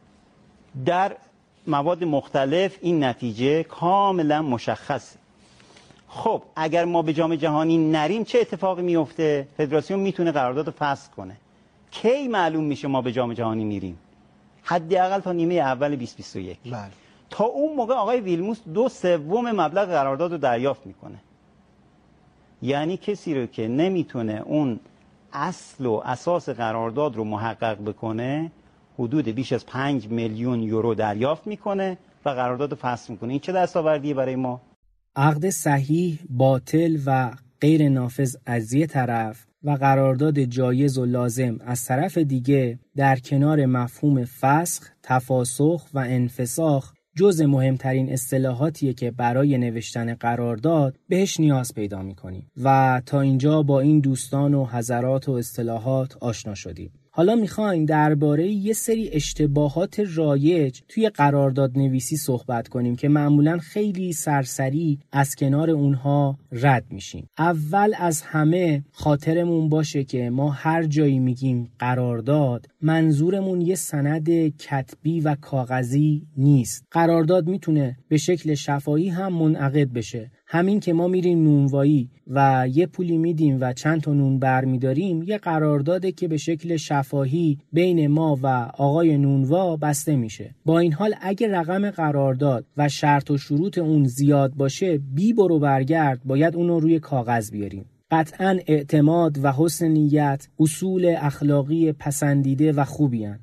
در مواد مختلف این نتیجه کاملا مشخصه. خب اگر ما به جام جهانی نریم چه اتفاقی میفته؟ فدراسیون میتونه قرارداد رو فسخ کنه. کی معلوم میشه ما به جام جهانی میریم؟ حداقل تا نیمه اول بیست بیست و یک. بله. تا اون موقع آقای ویلموتس دو سوم مبلغ قرارداد رو دریافت میکنه. یعنی کسی رو که نمیتونه اون اصل و اساس قرارداد رو محقق بکنه، حدود بیش از پنج میلیون یورو دریافت میکنه و قرارداد رو فسخ میکنه. این چه دستاوردیه برای ما؟ عقد صحیح، باطل و غیر نافذ از یک طرف و قرارداد جایز و لازم از طرف دیگه، در کنار مفهوم فسخ، تفاسخ و انفساخ، جز مهمترین اصطلاحاتیه که برای نوشتن قرارداد بهش نیاز پیدا می‌کنیم و تا اینجا با این دوستان و حضرات و اصطلاحات آشنا شدیم. حالا میخوایم درباره یه سری اشتباهات رایج توی قرارداد نویسی صحبت کنیم که معمولاً خیلی سرسری از کنار اونها رد میشیم. اول از همه خاطرمون باشه که ما هر جایی میگیم قرارداد، منظورمون یه سند کتبی و کاغذی نیست. قرارداد میتونه به شکل شفاهی هم منعقد بشه. همین که ما میریم نونوایی و یه پولی میدیم و چند تا نون برمیداریم، یه قرارداده که به شکل شفاهی بین ما و آقای نونوا بسته میشه. با این حال اگه رقم قرارداد و شرط و شروط اون زیاد باشه، بی برو برگرد باید اونو روی کاغذ بیاریم. قطعاً اعتماد و حسن نیت اصول اخلاقی پسندیده و خوبی هن.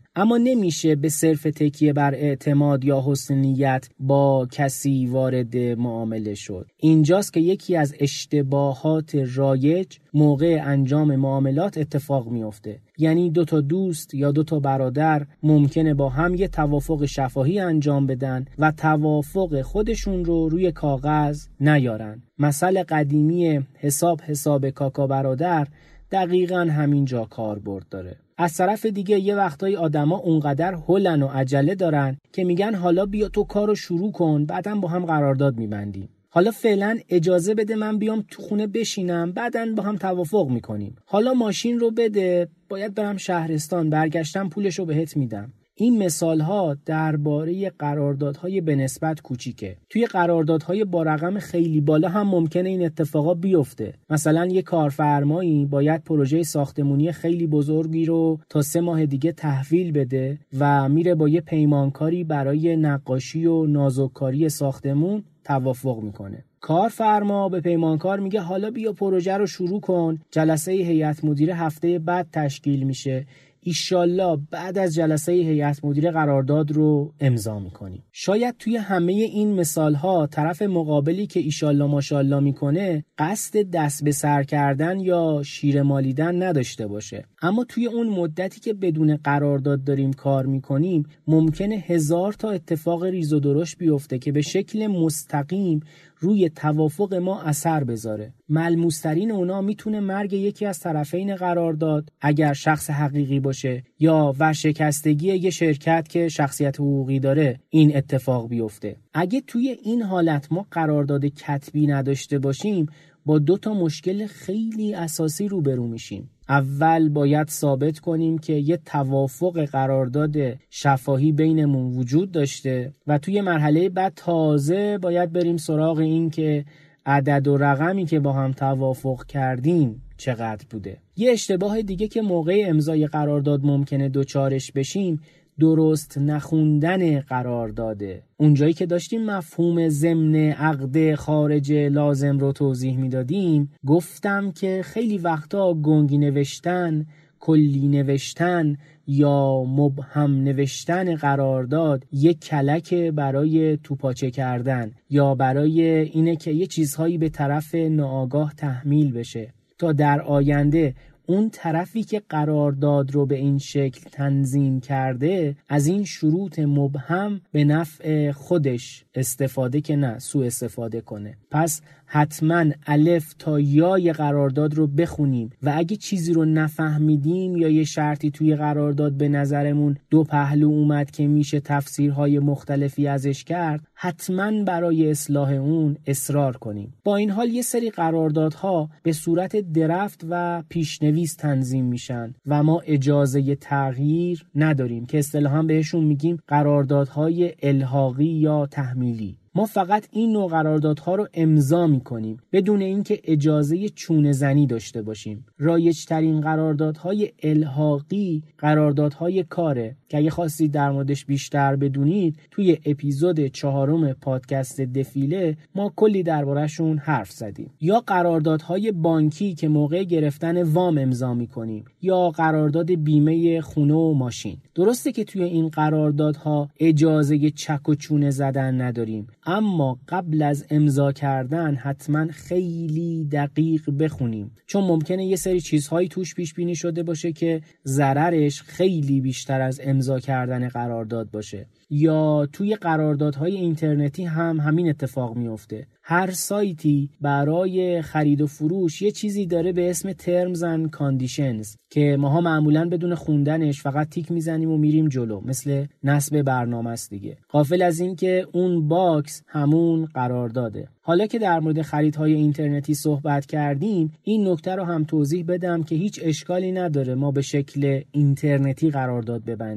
اما نمیشه به صرف تکیه بر اعتماد یا حسن نیت با کسی وارد معامله شد. اینجاست که یکی از اشتباهات رایج موقع انجام معاملات اتفاق میفته. یعنی دو تا دوست یا دو تا برادر ممکنه با هم یه توافق شفاهی انجام بدن و توافق خودشون رو روی کاغذ نیارن. مثل قدیمی حساب حساب کاکا برادر دقیقاً همینجا کاربرد داره. از طرف دیگه یه وقتای آدما اونقدر هلن و عجله دارن که میگن حالا بیا تو کارو شروع کن، بعداً با هم قرارداد میبندیم. حالا فعلا اجازه بده من بیام تو خونه بشینم، بعداً با هم توافق میکنیم. حالا ماشین رو بده، باید برم شهرستان، برگشتم پولشو بهت میدم. این مثال‌ها درباره قراردادهای به نسبت کوچیکه. توی قراردادهای با رقم خیلی بالا هم ممکنه این اتفاقا بیفته. مثلا یه کارفرمایی باید پروژه ساختمانی خیلی بزرگی رو تا سه ماه دیگه تحویل بده و میره با یه پیمانکاری برای نقاشی و نازک‌کاری ساختمون توافق میکنه. کارفرما به پیمانکار میگه حالا بیا پروژه رو شروع کن، جلسه هیئت مدیره هفته بعد تشکیل میشه، ایشالله بعد از جلسه هیئت مدیره قرارداد رو امضا میکنیم. شاید توی همه این مثالها طرف مقابلی که ایشالله ماشالله میکنه قصد دست به سر کردن یا شیر مالیدن نداشته باشه، اما توی اون مدتی که بدون قرارداد داریم کار میکنیم ممکنه هزار تا اتفاق ریز و درشت بیفته که به شکل مستقیم روی توافق ما اثر بذاره. ملموس‌ترین اونا میتونه مرگ یکی از طرفین قرارداد اگر شخص حقیقی باشه یا ورشکستگی یه شرکت که شخصیت حقوقی داره این اتفاق بیفته. اگه توی این حالت ما قرارداد کتبی نداشته باشیم با دو تا مشکل خیلی اساسی روبرو میشیم. اول باید ثابت کنیم که یه توافق قرارداد شفاهی بینمون وجود داشته و توی مرحله بعد تازه باید بریم سراغ این که عدد و رقمی که با هم توافق کردیم چقدر بوده. یه اشتباه دیگه که موقع امضای قرارداد ممکنه دوچارش بشیم درست نخوندن قرارداده. اونجایی که داشتیم مفهوم ضمن عقد خارج لازم رو توضیح میدادیم گفتم که خیلی وقتا گنگی نوشتن، کلی نوشتن یا مبهم نوشتن قرارداد یک کلک برای توپاچه کردن یا برای اینه که یه چیزهایی به طرف ناآگاه تحمیل بشه تا در آینده اون طرفی که قرارداد رو به این شکل تنظیم کرده از این شروط مبهم به نفع خودش استفاده که نه سوء استفاده کنه. پس حتما الف تا یای قرارداد رو بخونیم و اگه چیزی رو نفهمیدیم یا یه شرطی توی قرارداد به نظرمون دو پهلو اومد که میشه تفسیرهای مختلفی ازش کرد، حتما برای اصلاح اون اصرار کنیم. با این حال یه سری قراردادها به صورت درفت و پیشنویس تنظیم میشن و ما اجازه تغییر نداریم که اصطلاحاً بهشون میگیم قراردادهای الحاقی یا تحمیلی. ما فقط این نوع قراردادها رو امضا می‌کنیم بدون اینکه اجازه چونه زنی داشته باشیم. رایج‌ترین قراردادهای الحاقی قراردادهای کاره که اگه خواستید در موردش بیشتر بدونید توی اپیزود چهارم پادکست دفیله ما کلی درباره‌شون حرف زدیم. یا قراردادهای بانکی که موقع گرفتن وام امضا می‌کنیم یا قرارداد بیمه خونه و ماشین. درسته که توی این قراردادها اجازه چک و چونه زدن نداریم، اما قبل از امضا کردن حتما خیلی دقیق بخونیم، چون ممکنه یه سری چیزهایی توش پیش بینی شده باشه که ضررش خیلی بیشتر از امضا کردن قرارداد باشه. یا توی قراردادهای اینترنتی هم همین اتفاق میفته. هر سایتی برای خرید و فروش یه چیزی داره به اسم Terms and Conditions که ماها معمولاً بدون خوندنش فقط تیک میزنیم و میریم جلو، مثل نصب برنامه است دیگه، غافل از این که اون باکس همون قرارداده. حالا که در مورد خریدهای اینترنتی صحبت کردیم این نکته رو هم توضیح بدم که هیچ اشکالی نداره ما به شکل اینترنتی قرارداد ببندیم.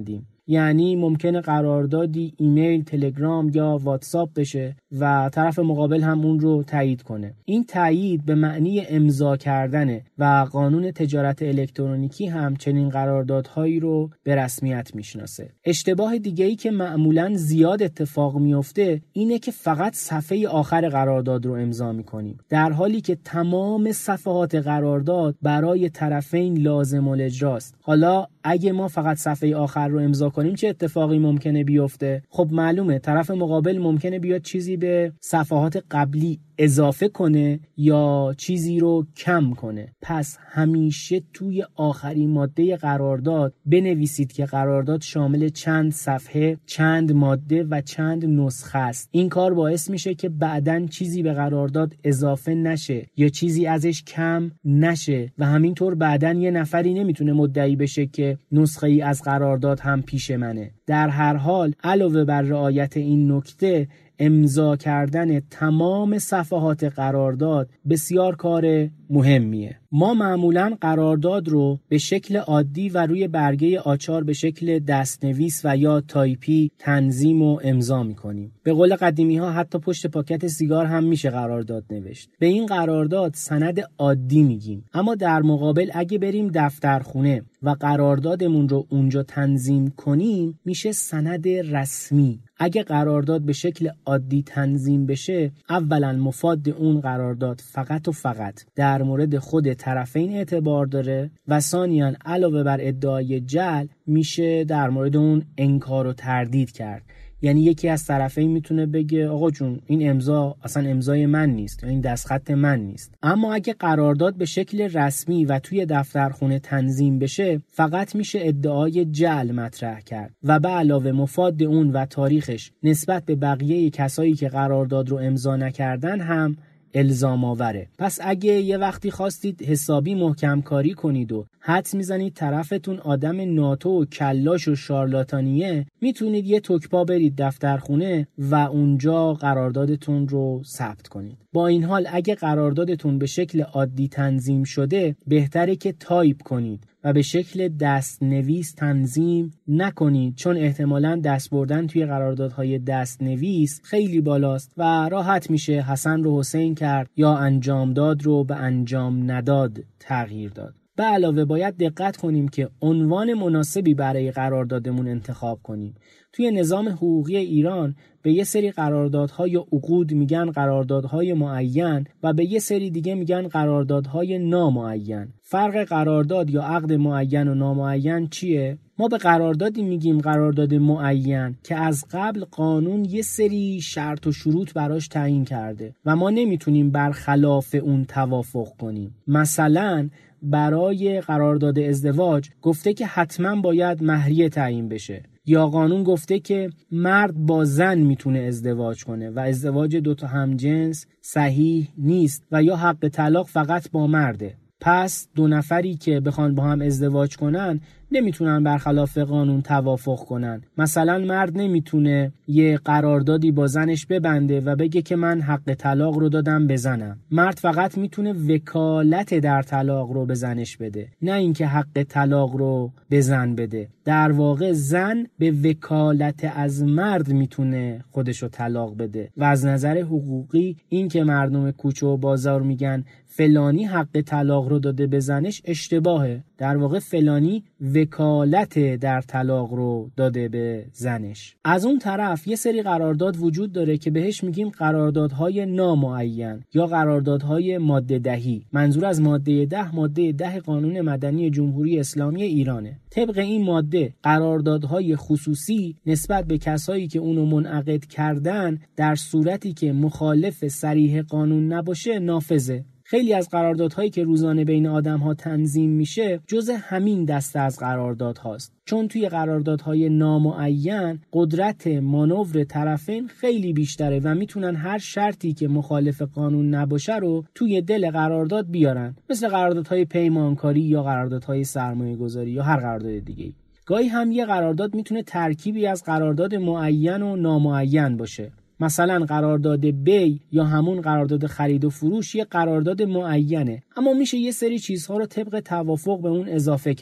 یعنی ممکنه قراردادی ایمیل، تلگرام یا واتساپ بشه و طرف مقابل هم اون رو تایید کنه. این تایید به معنی امضا کردنه و قانون تجارت الکترونیکی هم چنین قراردادهایی رو به رسمیت میشناسه. اشتباه دیگه‌ای که معمولاً زیاد اتفاق میفته اینه که فقط صفحه آخر قرارداد رو امضا میکنیم، در حالی که تمام صفحات قرارداد برای طرفین لازم الاجراست. حالا اگه ما فقط صفحه آخر رو امضا کنیم چه اتفاقی ممکنه بیفته؟ خب معلومه طرف مقابل ممکنه بیاد چیزی به صفحات قبلی اضافه کنه یا چیزی رو کم کنه. پس همیشه توی آخرین ماده قرارداد بنویسید که قرارداد شامل چند صفحه، چند ماده و چند نسخه است. این کار باعث میشه که بعداً چیزی به قرارداد اضافه نشه یا چیزی ازش کم نشه و همینطور بعداً یه نفری نمیتونه مدعی بشه که نسخه ای از قرارداد هم پیش منه. در هر حال علاوه بر رعایت این نکته، امضا کردن تمام صفحات قرارداد بسیار کار مهمیه. ما معمولاً قرارداد رو به شکل عادی و روی برگه آچار به شکل دستنویس و یا تایپی تنظیم و امضا می‌کنیم. به قول قدیمی ها حتی پشت پاکت سیگار هم میشه قرارداد نوشت. به این قرارداد سند عادی میگیم. اما در مقابل اگه بریم دفترخونه و قراردادمون رو اونجا تنظیم کنیم میشه سند رسمی. اگه قرارداد به شکل عادی تنظیم بشه، اولا مفاد اون قرارداد فقط و فقط در مورد خود طرفین اعتبار داره و ثانیاً علاوه بر ادعای جعل میشه در مورد اون انکار و تردید کرد. یعنی یکی از طرفین میتونه بگه آقا جون این امضا اصلا امضای من نیست یا این دستخط من نیست. اما اگه قرارداد به شکل رسمی و توی دفترخونه تنظیم بشه، فقط میشه ادعای جعل مطرح کرد و به علاوه مفاد اون و تاریخش نسبت به بقیه کسایی که قرارداد رو امضا نکردن هم الزام آوره. پس اگه یه وقتی خواستید حسابی محکم کاری کنید و حدس میزنید طرفتون آدم ناتو و کلاش و شارلاتانیه، میتونید یه تکپا برید دفترخونه و اونجا قراردادتون رو ثبت کنید. با این حال اگه قراردادتون به شکل عادی تنظیم شده، بهتره که تایپ کنید و به شکل دستنویس تنظیم نکنید، چون احتمالاً دست بردن توی قراردادهای دستنویس خیلی بالاست و راحت میشه حسن رو حسین کرد یا انجام داد رو به انجام نداد تغییر داد. به علاوه باید دقت کنیم که عنوان مناسبی برای قراردادمون انتخاب کنیم. توی نظام حقوقی ایران به یه سری قراردادها یا عقود میگن قراردادهای معین و به یه سری دیگه میگن قراردادهای نامعین. فرق قرارداد یا عقد معین و نامعین چیه؟ ما به قراردادی میگیم قرارداد معین که از قبل قانون یه سری شرط و شروط براش تعیین کرده و ما نمیتونیم برخلاف اون توافق کنیم. مثلا برای قرارداد ازدواج گفته که حتما باید مهریه تعیین بشه، یا قانون گفته که مرد با زن میتونه ازدواج کنه و ازدواج دوتا همجنس صحیح نیست و یا حق طلاق فقط با مرده. پس دو نفری که بخوان با هم ازدواج کنن نمیتونن برخلاف قانون توافق کنن. مثلا مرد نمیتونه یه قراردادی با زنش ببنده و بگه که من حق طلاق رو دادم به زنم. مرد فقط میتونه وکالت در طلاق رو به زنش بده، نه اینکه حق طلاق رو به زن بده. در واقع زن به وکالت از مرد میتونه خودشو طلاق بده و از نظر حقوقی این که مردم کوچه و بازار میگن فلانی حق طلاق رو داده به زنش اشتباهه. در واقع فلانی وکالت در طلاق رو داده به زنش. از اون طرف یه سری قرارداد وجود داره که بهش میگیم قراردادهای نامعین یا قراردادهای ماده دهی. منظور از ماده ده ماده ده قانون مدنی جمهوری اسلامی ایرانه. طبق این ماده قراردادهای خصوصی نسبت به کسایی که اونو منعقد کردن در صورتی که مخالف صریح قانون نباشه نافذه. خیلی از قراردادهایی که روزانه بین آدم‌ها تنظیم میشه جزء همین دسته از قراردادهاست، چون توی قراردادهای نامعین قدرت مانور طرفین خیلی بیشتره و میتونن هر شرطی که مخالف قانون نباشه رو توی دل قرارداد بیارن، مثل قراردادهای پیمانکاری یا قراردادهای سرمایه‌گذاری یا هر قرارداد دیگه‌ای. گاهی هم یه قرارداد میتونه ترکیبی از قرارداد معین و نامعین باشه. مثلا قرارداد بی یا همون قرارداد خرید و فروش یه قرارداد معینه، اما میشه یه سری چیزها رو طبق توافق به اون اضافه کرد.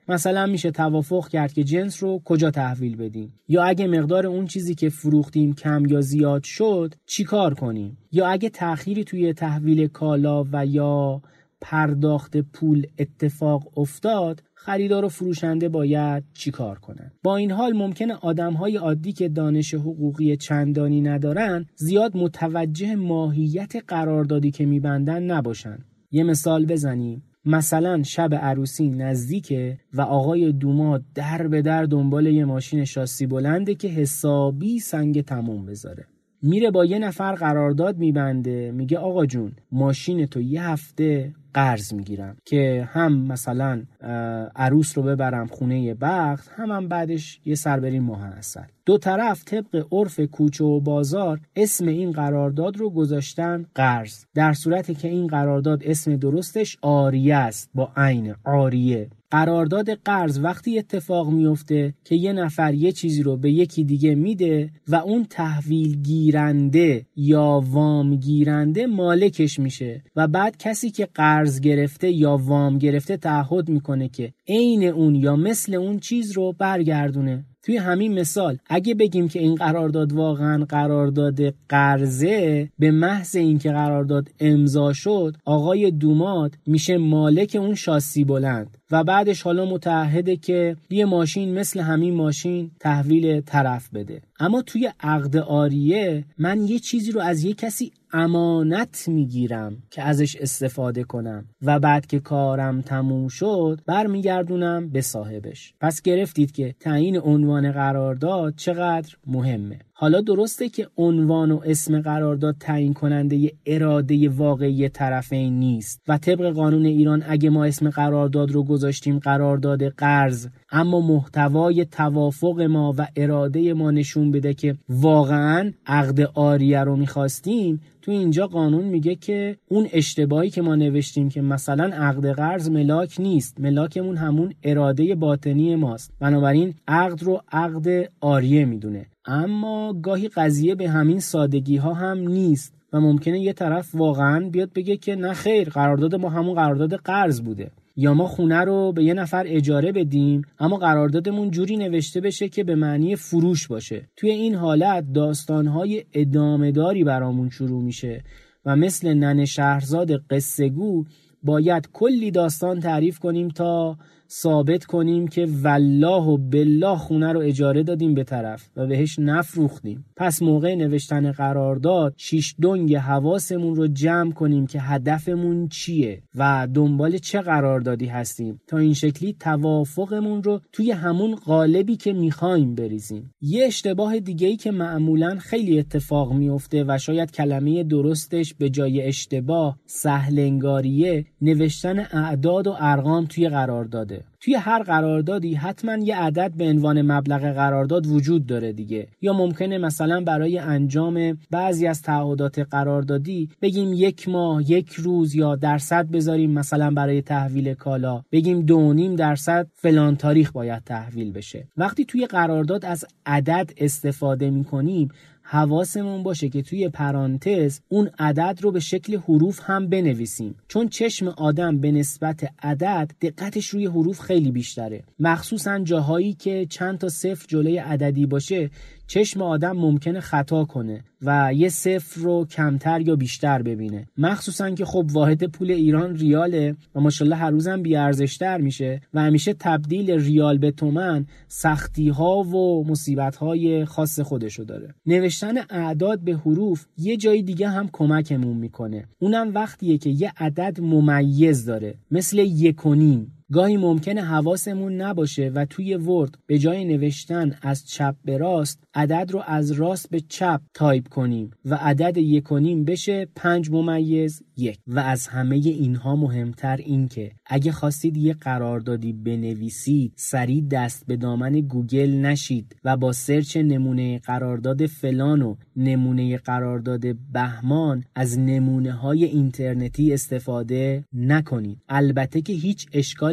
مثلا میشه توافق کرد که جنس رو کجا تحویل بدیم، یا اگه مقدار اون چیزی که فروختیم کم یا زیاد شد چی کار کنیم، یا اگه تأخیری توی تحویل کالا و یا پرداخت پول اتفاق افتاد خریدار و فروشنده باید چی کار کنن. با این حال ممکنه آدم‌های عادی که دانش حقوقی چندانی ندارن زیاد متوجه ماهیت قراردادی که میبندن نباشن. یه مثال بزنیم. مثلا شب عروسی نزدیکه و آقای دوماد در به در دنبال یه ماشین شاسی بلنده که حسابی سنگ تموم بذاره. میره با یه نفر قرارداد میبنده، میگه آقا جون ماشین تو یه هفته قرض میگیرم که هم مثلا عروس رو ببرم خونه بخت، هم هم بعدش یه سر بریم ماه عسل. دو طرف طبق عرف کوچه و بازار اسم این قرارداد رو گذاشتن قرض، در صورتی که این قرارداد اسم درستش عاریه است، با عین عاریه. قرارداد قرض وقتی اتفاق میفته که یه نفر یه چیزی رو به یکی دیگه میده و اون تحویل گیرنده یا وام گیرنده مالکش میشه و بعد کسی که قرض گرفته یا وام گرفته تعهد میکنه که عین اون یا مثل اون چیز رو برگردونه. توی همین مثال اگه بگیم که این قرارداد واقعا قرارداد قرضه، به محض اینکه قرارداد امضا شد آقای دوماد میشه مالک اون شاسی بلند و بعدش حالا متعهده که یه ماشین مثل همین ماشین تحویل طرف بده. اما توی عقد عاریه من یه چیزی رو از یه کسی امانت میگیرم که ازش استفاده کنم و بعد که کارم تموم شد برمیگردونم به صاحبش. پس گرفتید که تعیین عنوان قرارداد چقدر مهمه. حالا درسته که عنوان و اسم قرارداد تعیین کننده ی اراده واقعی طرفین نیست و طبق قانون ایران اگه ما اسم قرارداد رو گذاشتیم قرارداد قرض، اما محتوای توافق ما و اراده ما نشون بده که واقعاً عقد عاریه رو می‌خواستیم، تو اینجا قانون میگه که اون اشتباهی که ما نوشتیم که مثلا عقد قرض ملاک نیست، ملاکمون همون اراده باطنی ماست، بنابراین عقد رو عقد عاریه میدونه. اما گاهی قضیه به همین سادگی ها هم نیست و ممکنه یه طرف واقعا بیاد بگه که نه خیر، قرارداد ما همون قرارداد قرض بوده، یا ما خونه رو به یه نفر اجاره بدیم اما قراردادمون جوری نوشته بشه که به معنی فروش باشه. توی این حالت داستان‌های ادامه‌داری برامون شروع میشه و مثل ننه شهرزاد قصه گو باید کلی داستان تعریف کنیم تا ثابت کنیم که والله و بالله خونه رو اجاره دادیم به طرف و بهش نفروختیم. پس موقع نوشتن قرارداد شیش دنگ حواسمون رو جمع کنیم که هدفمون چیه و دنبال چه قراردادی هستیم تا این شکلی توافقمون رو توی همون قالبی که میخوایم بریزیم. یه اشتباه دیگه‌ای که معمولاً خیلی اتفاق میفته و شاید کلمه درستش به جای اشتباه سهلنگاریه، نوشتن اعداد و ارقام توی قرارداده. توی هر قراردادی حتما یه عدد به عنوان مبلغ قرارداد وجود داره دیگه، یا ممکنه مثلا برای انجام بعضی از تعهدات قراردادی بگیم یک ماه، یک روز، یا درصد بذاریم مثلا برای تحویل کالا بگیم دو و نیم درصد فلان تاریخ باید تحویل بشه. وقتی توی قرارداد از عدد استفاده می‌کنیم حواسمون باشه که توی پرانتز اون عدد رو به شکل حروف هم بنویسیم، چون چشم آدم به نسبت عدد دقتش روی حروف خیلی بیشتره، مخصوصا جاهایی که چند تا صفر جلوی عددی باشه چشم آدم ممکنه خطا کنه و یه صفر رو کمتر یا بیشتر ببینه، مخصوصا که خب واحد پول ایران ریاله و ماشاءالله هر روزم بی ارزش‌تر میشه و همیشه تبدیل ریال به تومان سختی ها و مصیبت های خاص خودشو داره. نوشتن اعداد به حروف یه جای دیگه هم کمکمون میکنه، اونم وقتیه که یه عدد ممیز داره مثل یک و نیم. گاهی ممکنه حواسمون نباشه و توی ورد به جای نوشتن از چپ به راست عدد رو از راست به چپ تایپ کنیم و عدد یک و نیم بشه پنج ممیز یک. و از همه اینها مهمتر این که اگه خواستید یه قراردادی بنویسید سریع دست به دامن گوگل نشید و با سرچ نمونه قرارداد فلان و نمونه قرارداد بهمان از نمونه های اینترنتی استفاده نکنید. البته که هیچ اشکالی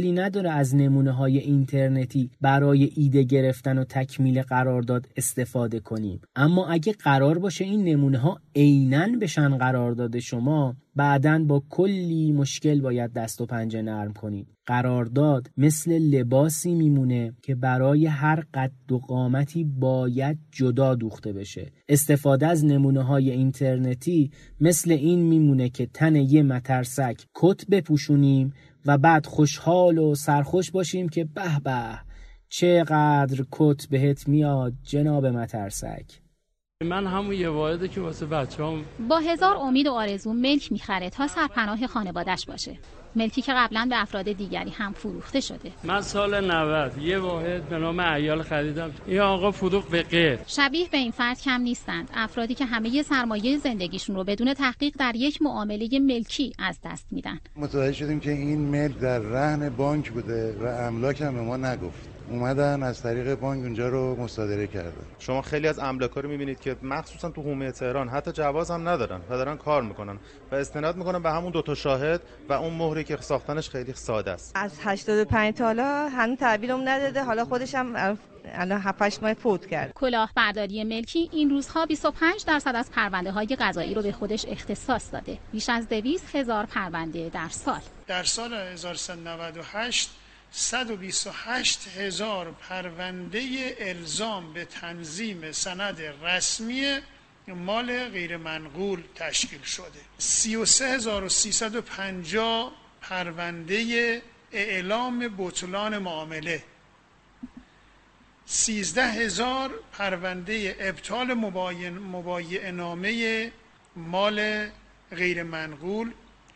اشکالی نداره از نمونه‌های اینترنتی برای ایده گرفتن و تکمیل قرارداد استفاده کنیم. اما اگه قرار باشه این نمونه‌ها عیناً بشن قرارداد شما، بعداً با کلی مشکل باید دست و پنجه نرم کنید. قرارداد مثل لباسی میمونه که برای هر قد و قامتی باید جدا دوخته بشه. استفاده از نمونه‌های اینترنتی مثل این میمونه که تن یه مترسک کت بپوشونیم و بعد خوشحال و سرخوش باشیم که به به چقدر کت بهت میاد جناب مترسک. من همون یه واحده که واسه بچه‌ام با هزار امید و آرزو ملک میخره تا سرپناه خانواده‌اش باشه. ملکی که قبلا به افراد دیگری هم فروخته شده. من سال نود یه واحد به نام عیال خریدم. این آقا فروخت به غیر. شبیه به این فرد کم نیستند افرادی که همه سرمایه زندگیشون رو بدون تحقیق در یک معامله ملکی از دست میدن. متوجه شدیم که این ملک در رهن بانک بوده و املاک هم به ما نگفت. اومدن از طریق بانک اونجا رو مصادره کردن. شما خیلی از املاک‌ها رو می‌بینید که مخصوصا تو حومه تهران حتی جواز هم ندارن و دارن کار میکنن و استناد میکنن به همون دو تا شاهد و اون مهری که ساختنش خیلی ساده است. از هشتاد و پنج تا حالا هنوز تحویلم نداده، حالا خودش هم الان هفت هشت ماه فوت کرد. کلاهبرداری ملکی این روزها بیست و پنج درصد از پرونده‌های قضایی رو به خودش اختصاص داده. بیش از دویست هزار پرونده در سال. در سال هزار و سیصد و نود و هشت صد و بیست و هشت هزار پرونده الزام به تنظیم سند رسمی مال غیر منقول تشکیل شده. سی و سه هزار و سیصد و پنجاه پرونده اعلام بطلان معامله، سیزده هزار پرونده ابطال مبایعنامه مال غیر منقول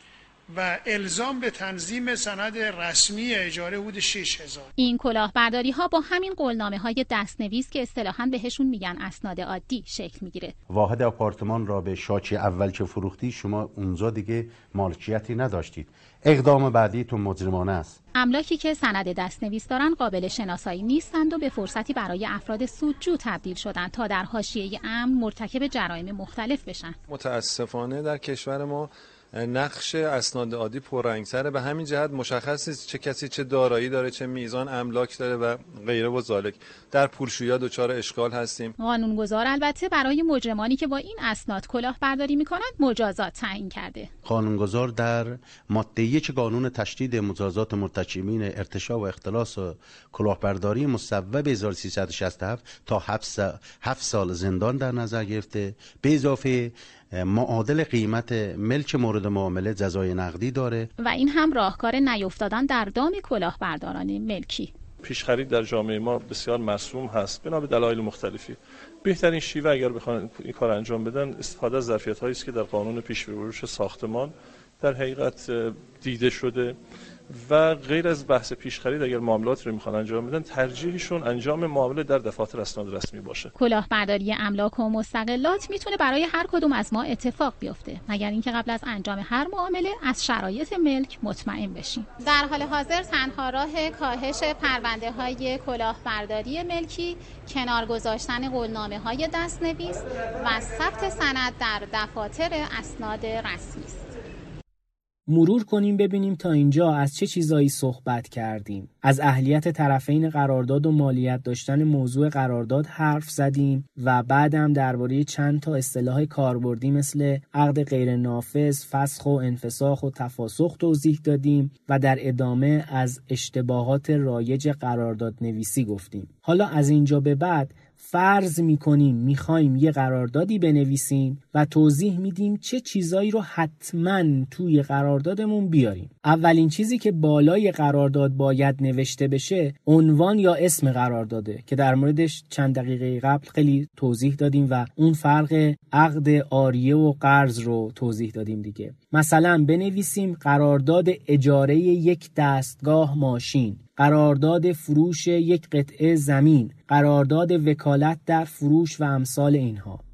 و الزام به تنظیم سند رسمی اجاره حدود شش هزار. این کلاهبرداری ها با همین قولنامه های دستنویس که اصطلاحاً بهشون میگن اسناد عادی شکل میگیره. واحد آپارتمان را به شاچی اول که فروختی شما اونجا دیگه مالکیتی نداشتید. اقدام بعدی تو مجرمانه است. املاکی که سند دستنویس دارن قابل شناسایی نیستند و به فرصتی برای افراد سودجو تبدیل شدن تا در حاشیه امن مرتکب جرایم مختلف بشن. متاسفانه در کشور ما نقش اسناد عادی پررنگ‌تره، به همین جهت مشخص نیست چه کسی چه دارایی داره، چه میزان املاک داره و غیره و ذالک. در پولشویی دچار اشکال هستیم. قانونگذار البته برای مجرمانی که با این اسناد کلاهبرداری میکنند مجازات تعیین کرده. قانونگذار در ماده یک قانون تشدید مجازات مرتکبین ارتشاء و اختلاس و کلاهبرداری مصوب هزار و سیصد و شصت و هفت تا هفت سال زندان در نظر گرفته، به اضافه معادل قیمت ملک مورد معامله جزای نقدی داره و این هم راهکار نیفتادن در دام کلاهبرداران ملکی. پیش خرید در جامعه ما بسیار مسموم هست بنا به دلایل مختلفی. بهترین شیوه اگر بخوان این کار انجام بدن استفاده از ظرفیت‌هایی است که در قانون پیش‌فروش ساختمان در حقیقت دیده شده و غیر از بحث پیش خرید اگر معاملات رو میخوان انجام بدن ترجیحشون انجام معامله در دفاتر اسناد رسمی باشه. کلاهبرداری املاک و مستقلات میتونه برای هر کدوم از ما اتفاق بیفته مگر اینکه قبل از انجام هر معامله از شرایط ملک مطمئن بشیم. در حال حاضر تنها راه کاهش پرونده های کلاهبرداری ملکی کنار گذاشتن قولنامه‌های دستنویس و ثبت سند در دفاتر اسناد رسمی است. مرور کنیم ببینیم تا اینجا از چه چیزایی صحبت کردیم. از اهلیت طرفین قرارداد و مالیت داشتن موضوع قرارداد حرف زدیم و بعدم درباره چند تا اصطلاح کاربردی مثل عقد غیر نافذ، فسخ و انفساخ و تفاسخ توضیح دادیم و در ادامه از اشتباهات رایج قرارداد نویسی گفتیم. حالا از اینجا به بعد فرض میکنیم میخوایم یه قراردادی بنویسیم و توضیح میدیم چه چیزایی رو حتما توی قراردادمون بیاریم. اولین چیزی که بالای قرارداد باید نوشته بشه عنوان یا اسم قرارداده که در موردش چند دقیقه قبل خیلی توضیح دادیم و اون فرق عقد عاریه و قرض رو توضیح دادیم دیگه. مثلا بنویسیم قرارداد اجاره یک دستگاه ماشین، قرارداد فروش یک قطعه زمین، قرارداد وکالت در فروش و امثال اینها.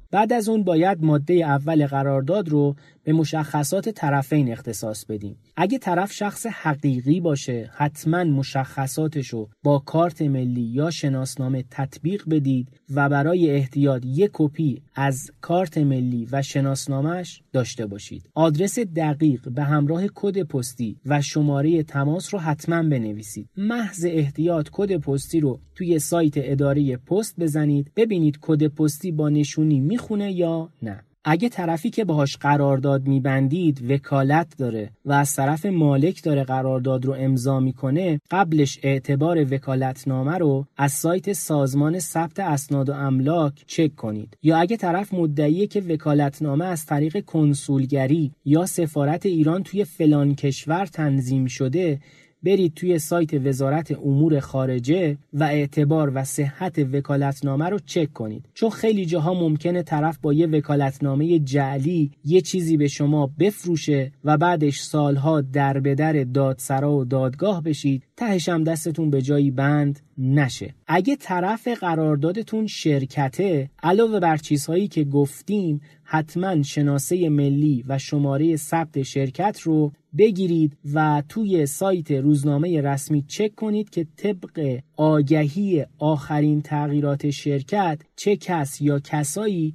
بعد از اون باید ماده اول قرارداد رو به مشخصات طرفین اختصاص بدیم. اگه طرف شخص حقیقی باشه، حتما مشخصاتشو با کارت ملی یا شناسنامه تطبیق بدید و برای احتیاط یک کپی از کارت ملی و شناسنامه‌اش داشته باشید. آدرس دقیق به همراه کد پستی و شماره تماس رو حتما بنویسید. محض احتیاط کد پستی رو توی سایت اداره پست بزنید، ببینید کد پستی با نشونی میخونه یا نه. اگه طرفی که باهاش قرارداد میبندید وکالت داره و از طرف مالک داره قرارداد رو امضا میکنه، قبلش اعتبار وکالتنامه رو از سایت سازمان ثبت اسناد و املاک چک کنید. یا اگه طرف مدعیه که وکالتنامه از طریق کنسولگری یا سفارت ایران توی فلان کشور تنظیم شده، برید توی سایت وزارت امور خارجه و اعتبار و صحت وکالتنامه رو چک کنید، چون خیلی جاها ممکنه طرف با یه وکالتنامه جعلی یه چیزی به شما بفروشه و بعدش سالها در به در دادسرا و دادگاه بشید، تهش هم دستتون به جایی بند نشه. اگه طرف قراردادتون شرکته، علاوه بر چیزهایی که گفتیم، حتما شناسه ملی و شماره ثبت شرکت رو بگیرید و توی سایت روزنامه رسمی چک کنید که طبق آگهی آخرین تغییرات شرکت چه کس یا کسایی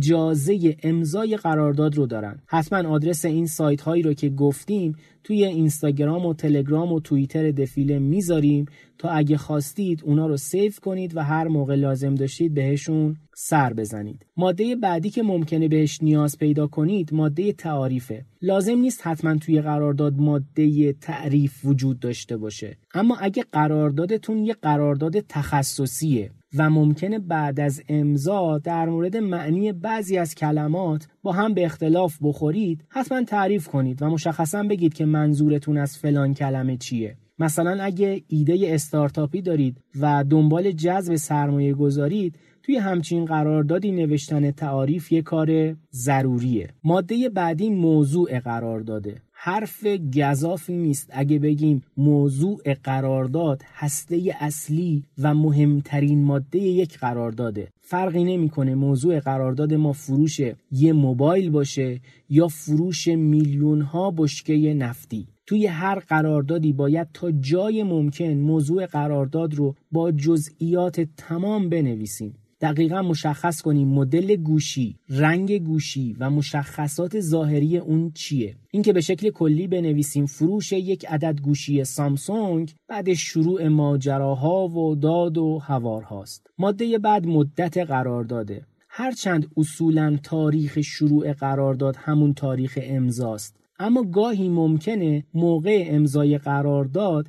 اجازه امضای قرارداد رو دارن. حتما آدرس این سایت هایی رو که گفتیم توی اینستاگرام و تلگرام و توییتر دفیله میذاریم تا اگه خواستید اونا رو سیو کنید و هر موقع لازم داشتید بهشون سر بزنید. ماده بعدی که ممکنه بهش نیاز پیدا کنید ماده تعاریفه. لازم نیست حتما توی قرارداد ماده تعریف وجود داشته باشه، اما اگه قراردادتون یه قرارداد تخصصیه و ممکنه بعد از امضا در مورد معنی بعضی از کلمات با هم به اختلاف بخورید، حتما تعریف کنید و مشخصا بگید که منظورتون از فلان کلمه چیه. مثلا اگه ایده استارتاپی دارید و دنبال جذب سرمایه گذارید، توی همچین قراردادی نوشتن تعاریف یه کار ضروریه. ماده بعدی موضوع قرارداده. حرف گزافی نیست اگه بگیم موضوع قرارداد هسته اصلی و مهمترین ماده یک قرارداده. فرقی نمیکنه موضوع قرارداد ما فروش یه موبایل باشه یا فروش میلیون ها بشکه نفتی. توی هر قراردادی باید تا جای ممکن موضوع قرارداد رو با جزئیات تمام بنویسیم. دقیقا مشخص کنیم مدل گوشی، رنگ گوشی و مشخصات ظاهری اون چیه. این که به شکل کلی بنویسیم فروش یک عدد گوشی سامسونگ، بعد شروع ماجراها و داد و هوارهاست. ماده بعد مدت قرارداده. هرچند اصولاً تاریخ شروع قرارداد همون تاریخ امضاست، اما گاهی ممکنه موقع امضای قرارداد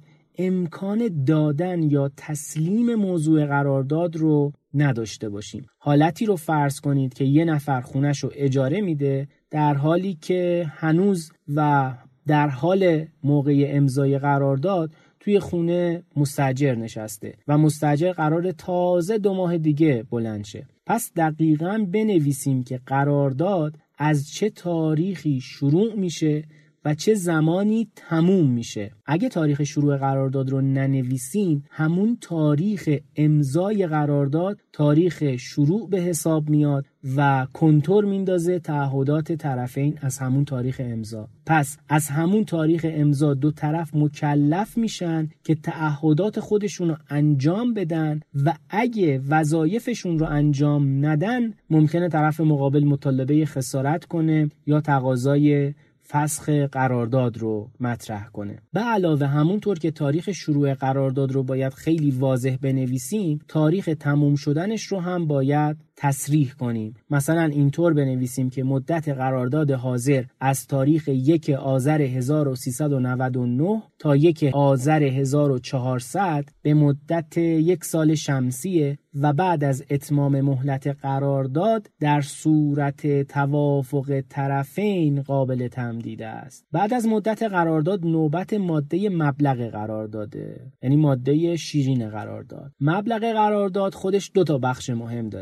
امکان دادن یا تسلیم موضوع قرارداد رو نداشته باشیم. حالتی رو فرض کنید که یه نفر خونش رو اجاره میده در حالی که هنوز و در حال موقع امضای قرارداد توی خونه مستاجر نشسته و مستاجر قرار تازه دو ماه دیگه بلند شه. پس دقیقاً بنویسیم که قرارداد از چه تاریخی شروع میشه و چه زمانی تموم میشه. اگه تاریخ شروع قرارداد رو ننویسیم، همون تاریخ امضای قرارداد تاریخ شروع به حساب میاد و کنتور میندازه تعهدات طرفین از همون تاریخ امضا. پس از همون تاریخ امضا دو طرف مکلف میشن که تعهدات خودشون رو انجام بدن و اگه وظایفشون رو انجام ندن ممکنه طرف مقابل مطالبه خسارت کنه یا تقاضای فسخ قرارداد رو مطرح کنه. به علاوه همونطور که تاریخ شروع قرارداد رو باید خیلی واضح بنویسیم، تاریخ تموم شدنش رو هم باید تصریح کنیم. مثلا اینطور بنویسیم که مدت قرارداد حاضر از تاریخ یک آذر هزار و سیصد و نود و نه تا یک آذر هزار و چهارصد به مدت یک سال شمسیه و بعد از اتمام مهلت قرارداد در صورت توافق طرفین قابل تمدید است. بعد از مدت قرارداد نوبت ماده مبلغ قرارداده، یعنی ماده شیرین قرارداد. مبلغ قرارداد خودش دو تا بخش مهم داره.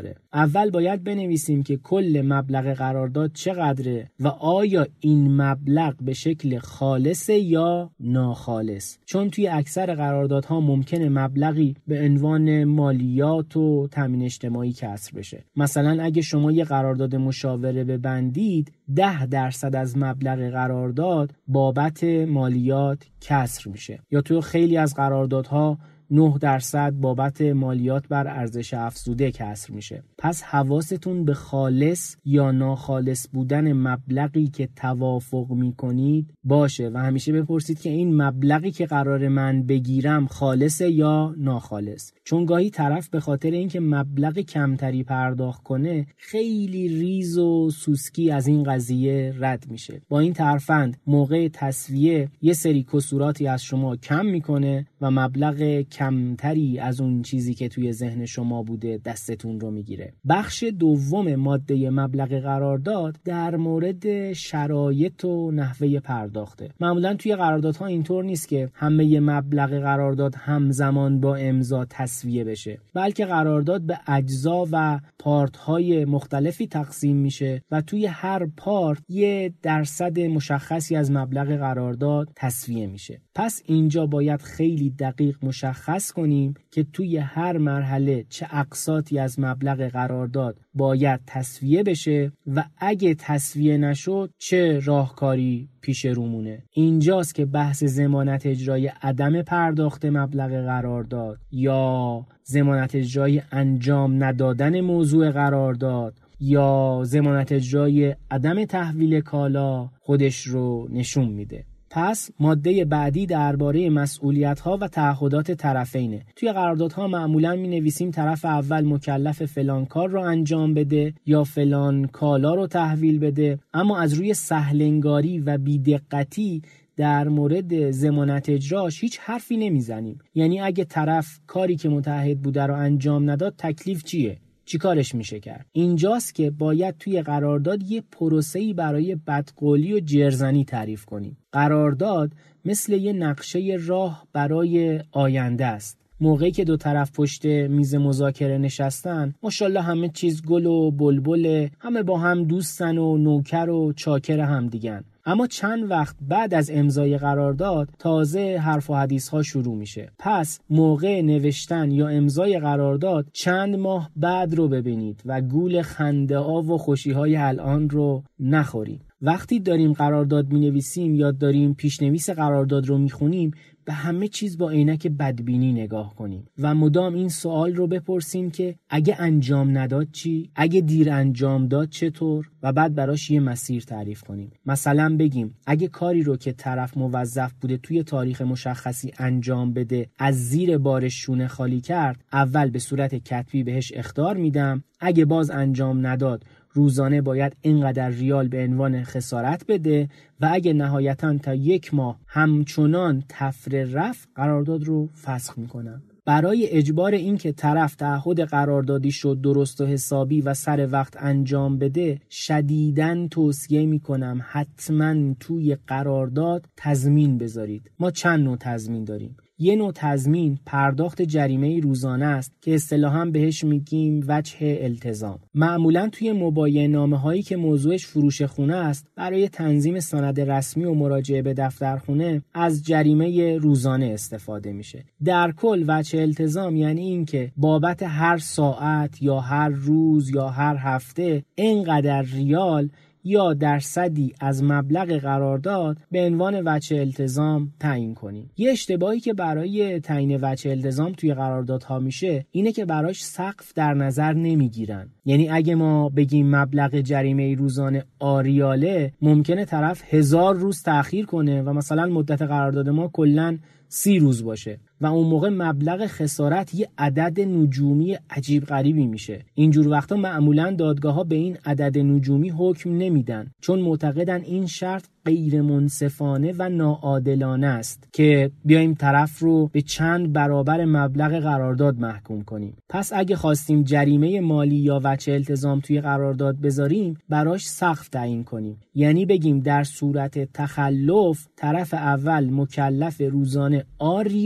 اول باید بنویسیم که کل مبلغ قرارداد چقدره و آیا این مبلغ به شکل خالص یا ناخالص، چون توی اکثر قراردادها ممکنه مبلغی به عنوان مالیات و تامین اجتماعی کسر بشه. مثلا اگه شما یه قرارداد مشاوره ببندید، ده درصد از مبلغ قرارداد بابت مالیات کسر میشه، یا توی خیلی از قراردادها نه درصد بابت مالیات بر ارزش افزوده کسر میشه. پس حواستون به خالص یا ناخالص بودن مبلغی که توافق میکنید باشه و همیشه بپرسید که این مبلغی که قرار من بگیرم خالصه یا ناخالص، چون گاهی طرف به خاطر اینکه مبلغ کمتری پرداخت کنه خیلی ریز و سوسکی از این قضیه رد میشه. با این ترفند موقع تسویه یه سری کسوراتی از شما کم میکنه و مبلغ کمتری از اون چیزی که توی ذهن شما بوده دستتون رو میگیره. بخش دوم ماده مبلغ قرارداد در مورد شرایط و نحوه پرداخته. معمولا توی قراردادها اینطور نیست که همه مبلغ قرارداد همزمان با امضا تسویه بشه، بلکه قرارداد به اجزا و پارت های مختلفی تقسیم میشه و توی هر پارت یه درصد مشخصی از مبلغ قرارداد تسویه میشه. پس اینجا باید خیلی دقیق مشخص کنیم که توی هر مرحله چه اقساطی از مبلغ قرارداد باید تسویه بشه و اگه تسویه نشد چه راهکاری پیش رومونه. اینجاست که بحث ضمانت اجرای عدم پرداخت مبلغ قرارداد یا ضمانت اجرای انجام ندادن موضوع قرارداد یا ضمانت اجرای عدم تحویل کالا خودش رو نشون میده. پس ماده بعدی درباره مسئولیت‌ها و تعهدات طرفینه. توی قراردادها معمولاً می‌نویسیم طرف اول مکلف فلان کار رو انجام بده یا فلان کالا رو تحویل بده، اما از روی سهل‌انگاری و بی‌دقتی در مورد ضمانت اجراش هیچ حرفی نمیزنیم. یعنی اگه طرف کاری که متعهد بوده رو انجام نداد تکلیف چیه؟ چی کارش میشه کرد؟ اینجاست که باید توی قرارداد یه پروسه‌ای برای بدقولی و جرزنی تعریف کنیم. قرارداد مثل یه نقشه راه برای آینده است. موقعی که دو طرف پشت میز مذاکره نشستن، ماشاءالله همه چیز گل و بلبل، همه با هم دوستن و نوکر و چاکر هم دیگن. اما چند وقت بعد از امضای قرارداد تازه حرف و حدیث ها شروع میشه. پس موقع نوشتن یا امضای قرارداد چند ماه بعد رو ببینید و گول خنده ها و خوشی های الان رو نخورید. وقتی داریم قرارداد می نویسیم یا داریم پیشنویس قرارداد رو می خونیم، به همه چیز با عینک بدبینی نگاه کنیم و مدام این سوال رو بپرسیم که اگه انجام نداد چی؟ اگه دیر انجام داد چطور؟ و بعد براش یه مسیر تعریف کنیم. مثلا بگیم اگه کاری رو که طرف موظف بوده توی تاریخ مشخصی انجام بده از زیر بار شونه خالی کرد، اول به صورت کتبی بهش اخطار میدم. اگه باز انجام نداد روزانه باید اینقدر ریال به عنوان خسارت بده و اگه نهایتاً تا یک ماه همچنان تفره رفت قرارداد رو فسخ میکنم. برای اجبار این که طرف تعهد قراردادی شد درست و حسابی و سر وقت انجام بده، شدیداً توصیه میکنم حتماً توی قرارداد تضمین بذارید. ما چند نوع تضمین داریم. یه نوع تضمین پرداخت جریمه روزانه است که اصطلاحاً بهش میگیم وجه التزام. معمولاً توی مبایعه نامه هایی که موضوعش فروش خونه است، برای تنظیم سند رسمی و مراجعه به دفترخونه از جریمه روزانه استفاده میشه. در کل وجه التزام یعنی این که بابت هر ساعت یا هر روز یا هر هفته اینقدر ریال یا درصدی از مبلغ قرارداد به عنوان وجه التزام تعیین کنیم. یه اشتباهی که برای تعیین وجه التزام توی قراردادها میشه اینه که براش سقف در نظر نمیگیرن. یعنی اگه ما بگیم مبلغ جریمه روزانه آریاله، ممکنه طرف هزار روز تأخیر کنه و مثلا مدت قرارداد ما کلاً سی روز باشه و اون موقع مبلغ خسارت یه عدد نجومی عجیب غریبی میشه. اینجور وقتا معمولاً دادگاه‌ها به این عدد نجومی حکم نمیدن، چون معتقدن این شرط غیر منصفانه و ناعادلانه است که بیایم طرف رو به چند برابر مبلغ قرارداد محکوم کنیم. پس اگه خواستیم جریمه مالی یا وجه التزام توی قرارداد بذاریم، براش سقف تعیین کنیم. یعنی بگیم در صورت تخلف طرف اول مکلف روزانه آر ریال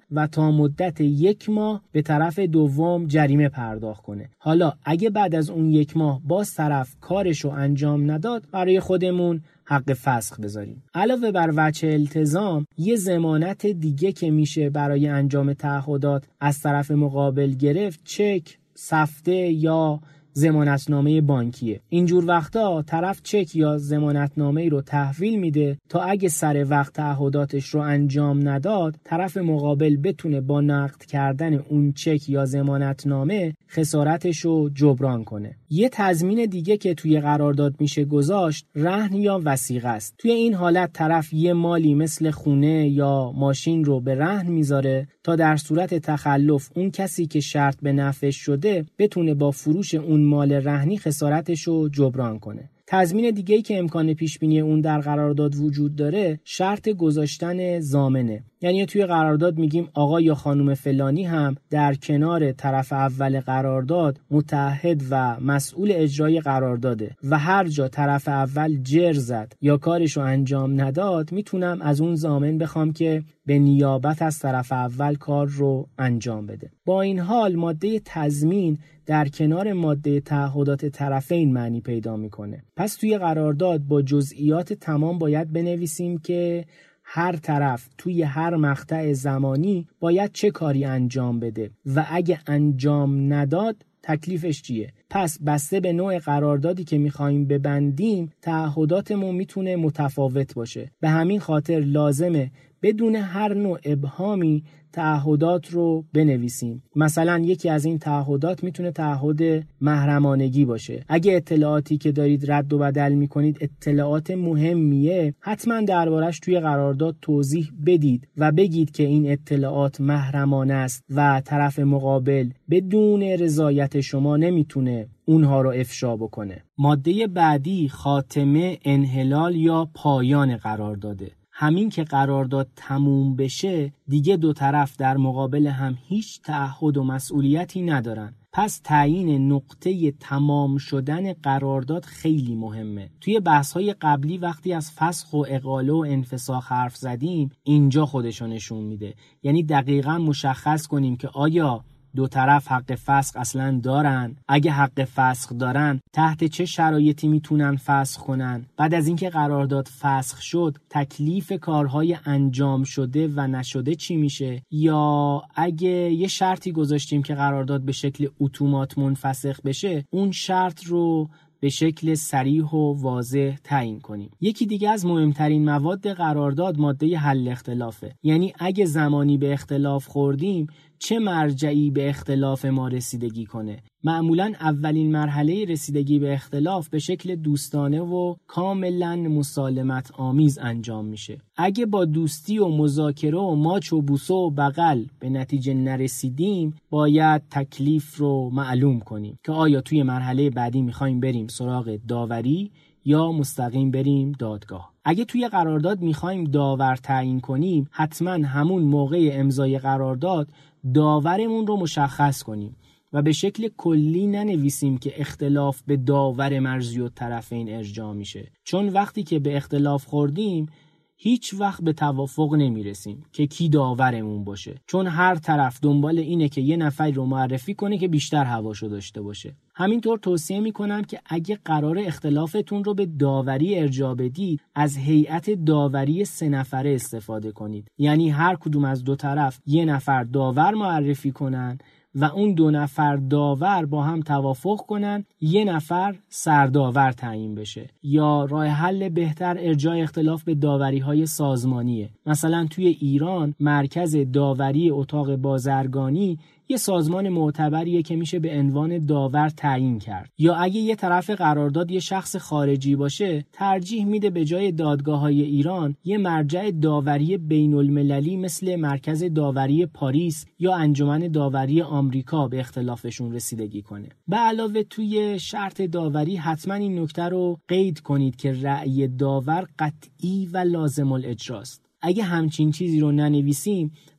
و تا مدت یک ماه به طرف دوم جریمه پرداخت کنه. حالا اگه بعد از اون یک ماه باز طرف کارشو انجام نداد، برای خودمون حق فسخ بذاریم. علاوه بر وجه التزام، یه ضمانت دیگه که میشه برای انجام تعهدات از طرف مقابل گرفت، چک، سفته یا ضمانتنامه بانکیه. اینجور وقتا طرف چک یا ضمانتنامه رو تحویل میده تا اگه سر وقت تعهداتش رو انجام نداد، طرف مقابل بتونه با نقد کردن اون چک یا ضمانتنامه خسارتش رو جبران کنه. یه تضمین دیگه که توی قرارداد میشه گذاشت، رهن یا وثیقه است. توی این حالت طرف یه مالی مثل خونه یا ماشین رو به رهن میذاره تا در صورت تخلف اون کسی که شرط به نفعش شده بتونه با فروش اون مال رهنی خسارتش رو جبران کنه. تضمین دیگه‌ای که امکان پیشبینی اون در قرارداد وجود داره، شرط گذاشتن ضامنه. یعنی توی قرارداد میگیم آقا یا خانم فلانی هم در کنار طرف اول قرارداد متعهد و مسئول اجرای قرارداده و هر جا طرف اول جر زد یا کارشو انجام نداد، میتونم از اون ضامن بخوام که به نیابت از طرف اول کار رو انجام بده. با این حال ماده تضمین در کنار ماده تعهدات طرفین معنی پیدا میکنه. پس توی قرارداد با جزئیات تمام باید بنویسیم که هر طرف توی هر مقطع زمانی باید چه کاری انجام بده و اگه انجام نداد تکلیفش چیه. پس بسته به نوع قراردادی که میخواییم ببندیم، تعهداتمون میتونه متفاوت باشه. به همین خاطر لازمه بدون هر نوع ابهامی تعهدات رو بنویسیم. مثلا یکی از این تعهدات میتونه تعهد محرمانگی باشه. اگه اطلاعاتی که دارید رد و بدل میکنید اطلاعات مهمیه، حتما دربارش توی قرارداد توضیح بدید و بگید که این اطلاعات محرمانه است و طرف مقابل بدون رضایت شما نمیتونه اونها رو افشا بکنه. ماده بعدی خاتمه، انحلال یا پایان قرارداده. همین که قرارداد تموم بشه دیگه دو طرف در مقابل هم هیچ تعهد و مسئولیتی ندارن. پس تعیین نقطه تمام شدن قرارداد خیلی مهمه. توی بحث‌های قبلی وقتی از فسخ و اقاله و انفساخ حرف زدیم، اینجا خودشو نشون میده. یعنی دقیقاً مشخص کنیم که آیا دو طرف حق فسخ اصلا دارن؟ اگه حق فسخ دارن تحت چه شرایطی میتونن فسخ کنن؟ بعد از اینکه قرارداد فسخ شد تکلیف کارهای انجام شده و نشده چی میشه؟ یا اگه یه شرطی گذاشتیم که قرارداد به شکل اتومات منفسخ بشه، اون شرط رو به شکل صریح و واضح تعیین کنیم. یکی دیگه از مهمترین مواد قرارداد ماده حل اختلافه. یعنی اگه زمانی به اختلاف خوردیم چه مرجعی به اختلاف ما رسیدگی کنه. معمولاً اولین مرحله رسیدگی به اختلاف به شکل دوستانه و کاملاً مسالمت آمیز انجام میشه. اگه با دوستی و مذاکره و ماچ و بوسه و بغل به نتیجه نرسیدیم، باید تکلیف رو معلوم کنیم که آیا توی مرحله بعدی میخوایم بریم سراغ داوری یا مستقیم بریم دادگاه. اگه توی قرارداد میخوایم داور تعیین کنیم، حتما همون موقع امضای قرارداد داورمون رو مشخص کنیم و به شکل کلی ننویسیم که اختلاف به داور مرزی الطرفین ارجاع میشه، چون وقتی که به اختلاف خوردیم هیچ وقت به توافق نمیرسیم که کی داورمون باشه، چون هر طرف دنبال اینه که یه نفر رو معرفی کنه که بیشتر هواشو داشته باشه. همینطور توصیه میکنم که اگه قرار اختلافتون رو به داوری ارجاع بدید، از هیئت داوری سه نفره استفاده کنید. یعنی هر کدوم از دو طرف یه نفر داور معرفی کنن و اون دو نفر داور با هم توافق کنن یه نفر سرداور تعیین بشه. یا راه حل بهتر ارجاع اختلاف به داوری های سازمانیه. مثلا توی ایران مرکز داوری اتاق بازرگانی یه سازمان معتبریه که میشه به عنوان داور تعیین کرد. یا اگه یه طرف قرارداد یه شخص خارجی باشه، ترجیح میده به جای دادگاه‌های ایران یه مرجع داوری بین المللی مثل مرکز داوری پاریس یا انجمن داوری آمریکا به اختلافشون رسیدگی کنه. به علاوه توی شرط داوری حتما این نکته رو قید کنید که رأی داور قطعی و لازم الاجراست. اگه همچین چیزی رو ننویسیم،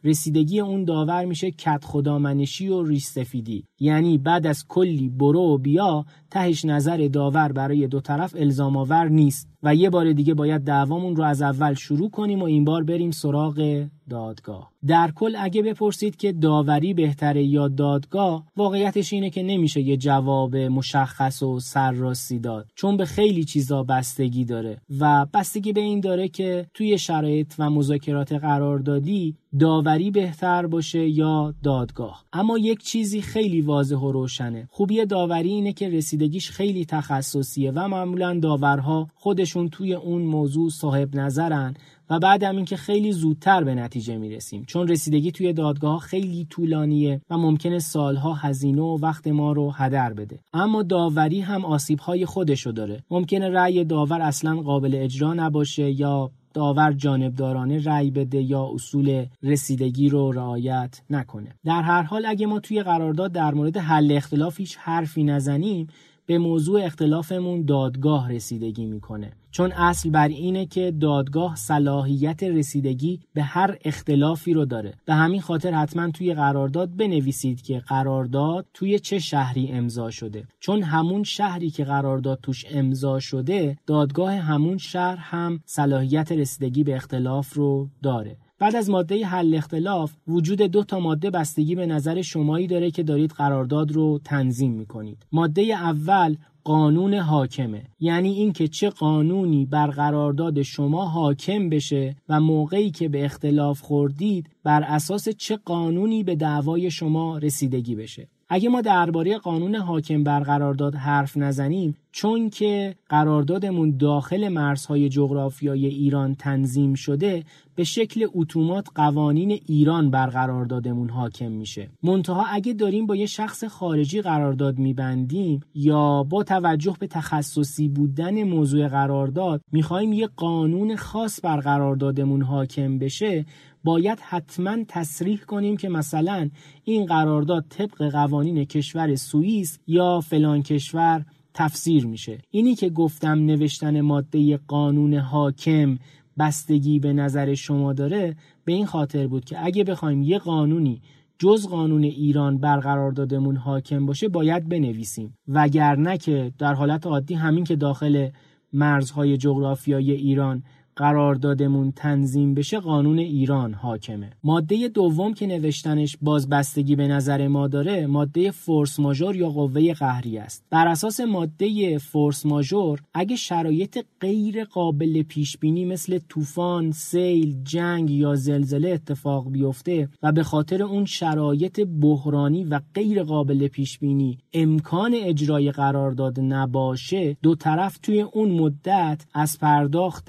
رسیدگی اون داور میشه کد خدامنشی و ریش سفیدی. یعنی بعد از کلی برو و بیا تهش نظر داور برای دو طرف الزام آور نیست و یه بار دیگه باید دعوامون رو از اول شروع کنیم و این بار بریم سراغ دادگاه. در کل اگه بپرسید که داوری بهتره یا دادگاه، واقعیتش اینه که نمیشه یه جواب مشخص و سرراستی داد، چون به خیلی چیزا بستگی داره و بستگی به این داره که توی شرایط و مذاکرات قراردادی داوری بهتر باشه یا دادگاه. اما یک چیزی خیلی واضح و روشنه، خوبی داوری اینه که رسیدگیش خیلی تخصصیه و معمولا داورها خودشون توی اون موضوع صاحب نظرن و بعدم این که خیلی زودتر به نتیجه میرسیم، چون رسیدگی توی دادگاه خیلی طولانیه و ممکنه سالها هزینه و وقت ما رو هدر بده. اما داوری هم آسیب‌های خودشو داره، ممکنه رأی داور اصلاً قابل اجرا نباشه یا داور جانبدارانه رأی بده یا اصول رسیدگی رو رعایت نکنه. در هر حال اگه ما توی قرارداد در مورد حل اختلاف هیچ حرفی نزنیم، به موضوع اختلافمون دادگاه رسیدگی میکنه، چون اصل بر اینه که دادگاه صلاحیت رسیدگی به هر اختلافی رو داره. به همین خاطر حتما توی قرارداد بنویسید که قرارداد توی چه شهری امضا شده، چون همون شهری که قرارداد توش امضا شده، دادگاه همون شهر هم صلاحیت رسیدگی به اختلاف رو داره. بعد از ماده حل اختلاف، وجود دو تا ماده بستگی به نظر شمایی داره که دارید قرارداد رو تنظیم میکنید. ماده اول قانون حاکمه، یعنی این که چه قانونی بر قرارداد شما حاکم بشه و موقعی که به اختلاف خوردید بر اساس چه قانونی به دعوای شما رسیدگی بشه. اگه ما درباره قانون حاکم بر قرارداد حرف نزنیم، چون که قراردادمون داخل مرزهای جغرافیایی ایران تنظیم شده، به شکل اتومات قوانین ایران بر قراردادمون حاکم میشه. منتها اگه داریم با یه شخص خارجی قرارداد میبندیم یا با توجه به تخصصی بودن موضوع قرارداد میخوایم یه قانون خاص بر قراردادمون حاکم بشه، باید حتما تصریح کنیم که مثلا این قرارداد طبق قوانین کشور سوئیس یا فلان کشور تفسیر میشه. اینی که گفتم نوشتن ماده قانون حاکم بستگی به نظر شما داره، به این خاطر بود که اگه بخوایم یه قانونی جز قانون ایران بر قراردادمون حاکم باشه باید بنویسیم، وگرنه که در حالت عادی همین که داخل مرزهای جغرافیایی ایران قراردادمون تنظیم بشه قانون ایران حاکمه. ماده دوم که نوشتنش باز بستگی به نظر ما داره، ماده فورس ماژور یا قوه قهری است. بر اساس ماده فورس ماژور اگه شرایط غیر قابل پیش بینی مثل طوفان، سیل، جنگ یا زلزله اتفاق بیفته و به خاطر اون شرایط بحرانی و غیر قابل پیش بینی امکان اجرای قرارداد نباشه، دو طرف توی اون مدت از پرداخت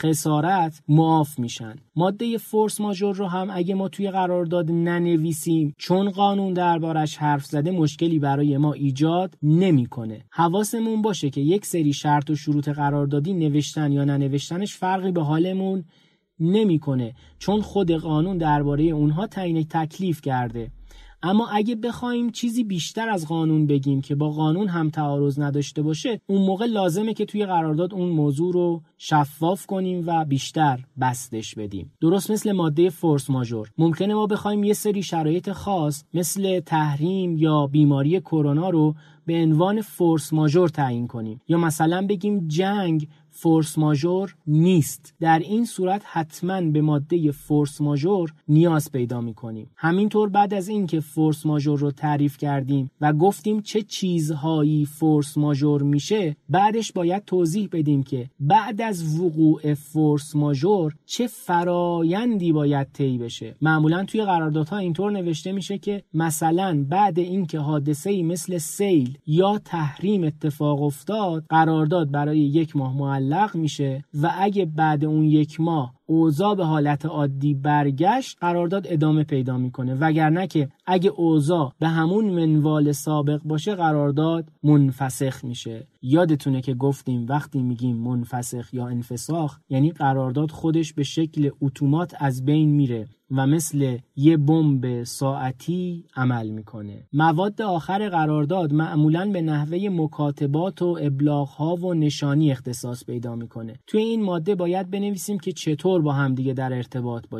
خسارت معاف میشن. ماده فورس ماژور رو هم اگه ما توی قرارداد ننویسیم، چون قانون دربارش حرف زده، مشکلی برای ما ایجاد نمیکنه. حواسمون باشه که یک سری شرط و شروط قراردادی نوشتن یا ننوشتنش فرقی به حالمون نمیکنه، چون خود قانون درباره اونها تعیین تکلیف کرده. اما اگه بخوایم چیزی بیشتر از قانون بگیم که با قانون هم تعارض نداشته باشه، اون موقع لازمه که توی قرارداد اون موضوع رو شفاف کنیم و بیشتر بستش بدیم. درست مثل ماده فورس ماژور، ممکنه ما بخوایم یه سری شرایط خاص مثل تحریم یا بیماری کرونا رو به عنوان فورس ماژور تعیین کنیم، یا مثلا بگیم جنگ فورس ماژور نیست. در این صورت حتما به ماده فورس ماژور نیاز پیدا می‌کنیم. همینطور بعد از این که فورس ماژور رو تعریف کردیم و گفتیم چه چیزهایی فورس ماژور میشه، بعدش باید توضیح بدیم که بعد از وقوع فورس ماژور چه فرایندی باید طی بشه. معمولا توی قراردادها اینطور نوشته میشه که مثلا بعد این که حادثه‌ای مثل سیل یا تحریم اتفاق افتاد، قرارداد برای یک ماه معلق میشه و اگه بعد اون یک ماه اوضاع به حالت عادی برگشت، قرارداد ادامه پیدا میکنه، وگرنه که اگه اوضاع به همون منوال سابق باشه قرارداد منفسخ میشه. یادتونه که گفتیم وقتی میگیم منفسخ یا انفساخ یعنی قرارداد خودش به شکل اتومات از بین میره و مثل یه بمب ساعتی عمل میکنه. مواد آخر قرارداد معمولاً به نحوه مکاتبات و ابلاغ‌ها و نشانی اختصاص پیدا میکنه. توی این ماده باید بنویسیم که چطور با هم دیگه در ارتباط باشیم.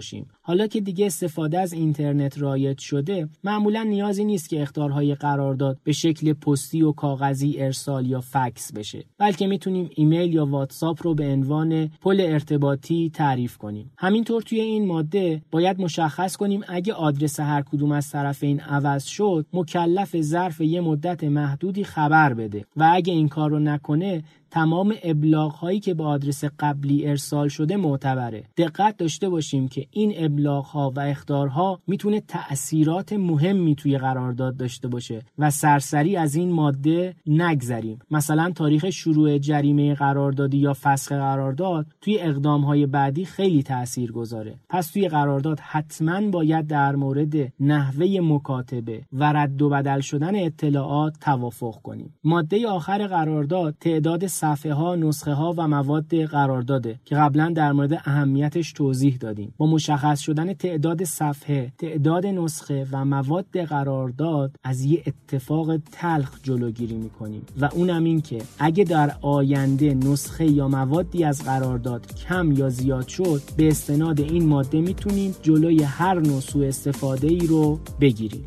حالا که دیگه استفاده از اینترنت رایج شده، معمولا نیازی نیست که اخطارهای قرارداد به شکل پستی و کاغذی ارسال یا فکس بشه، بلکه میتونیم ایمیل یا واتساپ رو به عنوان پل ارتباطی تعریف کنیم. همینطور توی این ماده باید مشخص کنیم اگه آدرس هر کدوم از طرفین عوض شد، مکلف ظرف یه مدت محدودی خبر بده و اگه این کار رو نکنه تمام ابلاغ هایی که به آدرس قبلی ارسال شده معتبره. دقت داشته باشیم که این ابلاغ ها و اخطارها میتونه تأثیرات مهمی توی قرارداد داشته باشه و سرسری از این ماده نگذریم. مثلا تاریخ شروع جریمه قراردادی یا فسخ قرارداد توی اقدام های بعدی خیلی تأثیر گذاره. پس توی قرارداد حتما باید در مورد نحوه مکاتبه و رد و بدل شدن اطلاعات توافق کنیم. ماده آخر قرارداد تعداد صفحه ها، نسخه ها و مواد قرارداده که قبلا در مورد اهمیتش توضیح دادیم. با مشخص شدن تعداد صفحه، تعداد نسخه و مواد قرارداد از یه اتفاق تلخ جلوگیری میکنیم و اونم این که اگه در آینده نسخه یا موادی از قرارداد کم یا زیاد شد، به استناد این ماده میتونیم جلوی هر نوع سوء استفاده ای رو بگیریم.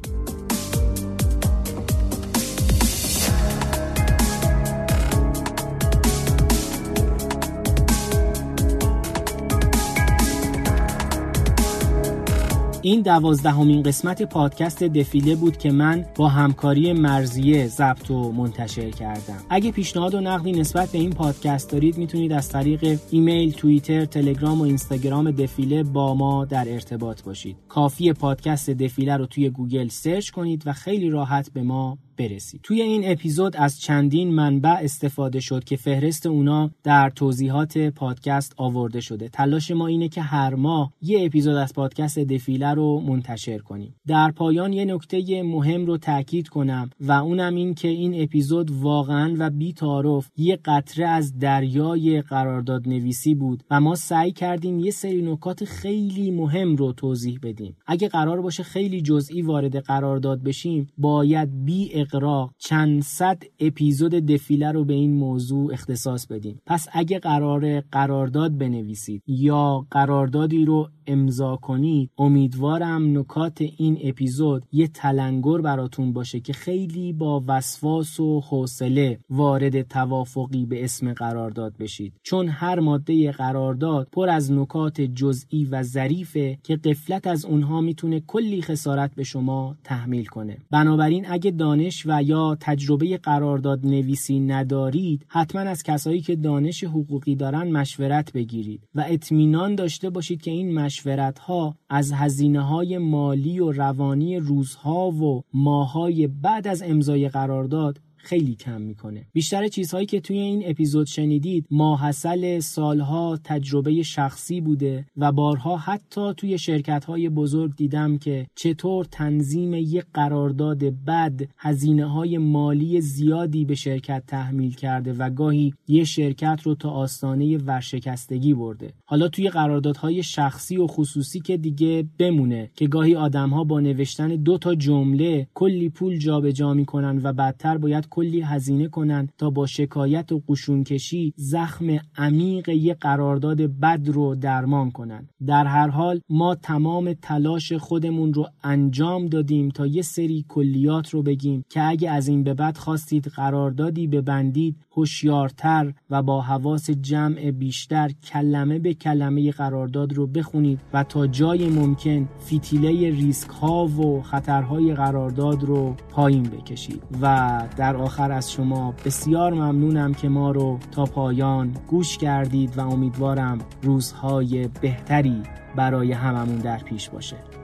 این دوازدهمین قسمت پادکست دفیله بود که من با همکاری مرضیه ضبط و منتشر کردم. اگه پیشنهاد و نقدی نسبت به این پادکست دارید میتونید از طریق ایمیل، توییتر، تلگرام و اینستاگرام دفیله با ما در ارتباط باشید. کافیه پادکست دفیله رو توی گوگل سرچ کنید و خیلی راحت به ما برسید. توی این اپیزود از چندین منبع استفاده شد که فهرست اونا در توضیحات پادکست آورده شده. تلاش ما اینه که هر ماه یه اپیزود از پادکست دفیله رو منتشر کنیم. در پایان یه نکته مهم رو تاکید کنم و اونم این که این اپیزود واقعاً و بی تعارف یه قطره از دریای قرارداد نویسی بود و ما سعی کردیم یه سری نکات خیلی مهم رو توضیح بدیم. اگه قرار باشه خیلی جزئی وارد قرارداد بشیم، باید بی اقراق چند صد اپیزود دفیله رو به این موضوع اختصاص بدیم. پس اگه قرار قرارداد بنویسید یا قراردادی رو امضا کنید، امیدوارم نکات این اپیزود یه تلنگر براتون باشه که خیلی با وسواس و حوصله وارد توافقی به اسم قرارداد بشید، چون هر ماده قرارداد پر از نکات جزئی و ظریفه که غفلت از اونها میتونه کلی خسارت به شما تحمیل کنه. بنابراین اگه دانش و یا تجربه قرارداد نویسی ندارید، حتما از کسایی که دانش حقوقی دارن مشورت بگیرید و اطمینان داشته باشید که این مشورت ها از هزینه های مالی و روانی روزها و ماهای بعد از امضای قرارداد خیلی کم میکنه. بیشتر چیزهایی که توی این اپیزود شنیدید ماحصل سالها تجربه شخصی بوده و بارها حتی توی شرکت‌های بزرگ دیدم که چطور تنظیم یک قرارداد بد هزینه‌های مالی زیادی به شرکت تحمیل کرده و گاهی یه شرکت رو تا آستانه ورشکستگی برده. حالا توی قراردادهای شخصی و خصوصی که دیگه بمونه که گاهی آدم‌ها با نوشتن دو تا جمله کلی پول جابجا میکنن و بعدتر باید کلی هزینه کنن تا با شکایت و قشونکشی زخم عمیق یک قرارداد بد رو درمان کنن. در هر حال ما تمام تلاش خودمون رو انجام دادیم تا یه سری کلیات رو بگیم که اگه از این به بعد خواستید قراردادی ببندید، هوشیارتر و با حواس جمع بیشتر کلمه به کلمه قرارداد رو بخونید و تا جای ممکن فتیله ریسک ها و خطرهای قرارداد رو پایین بکشید. و در آخر از شما بسیار ممنونم که ما رو تا پایان گوش کردید و امیدوارم روزهای بهتری برای هممون در پیش باشه.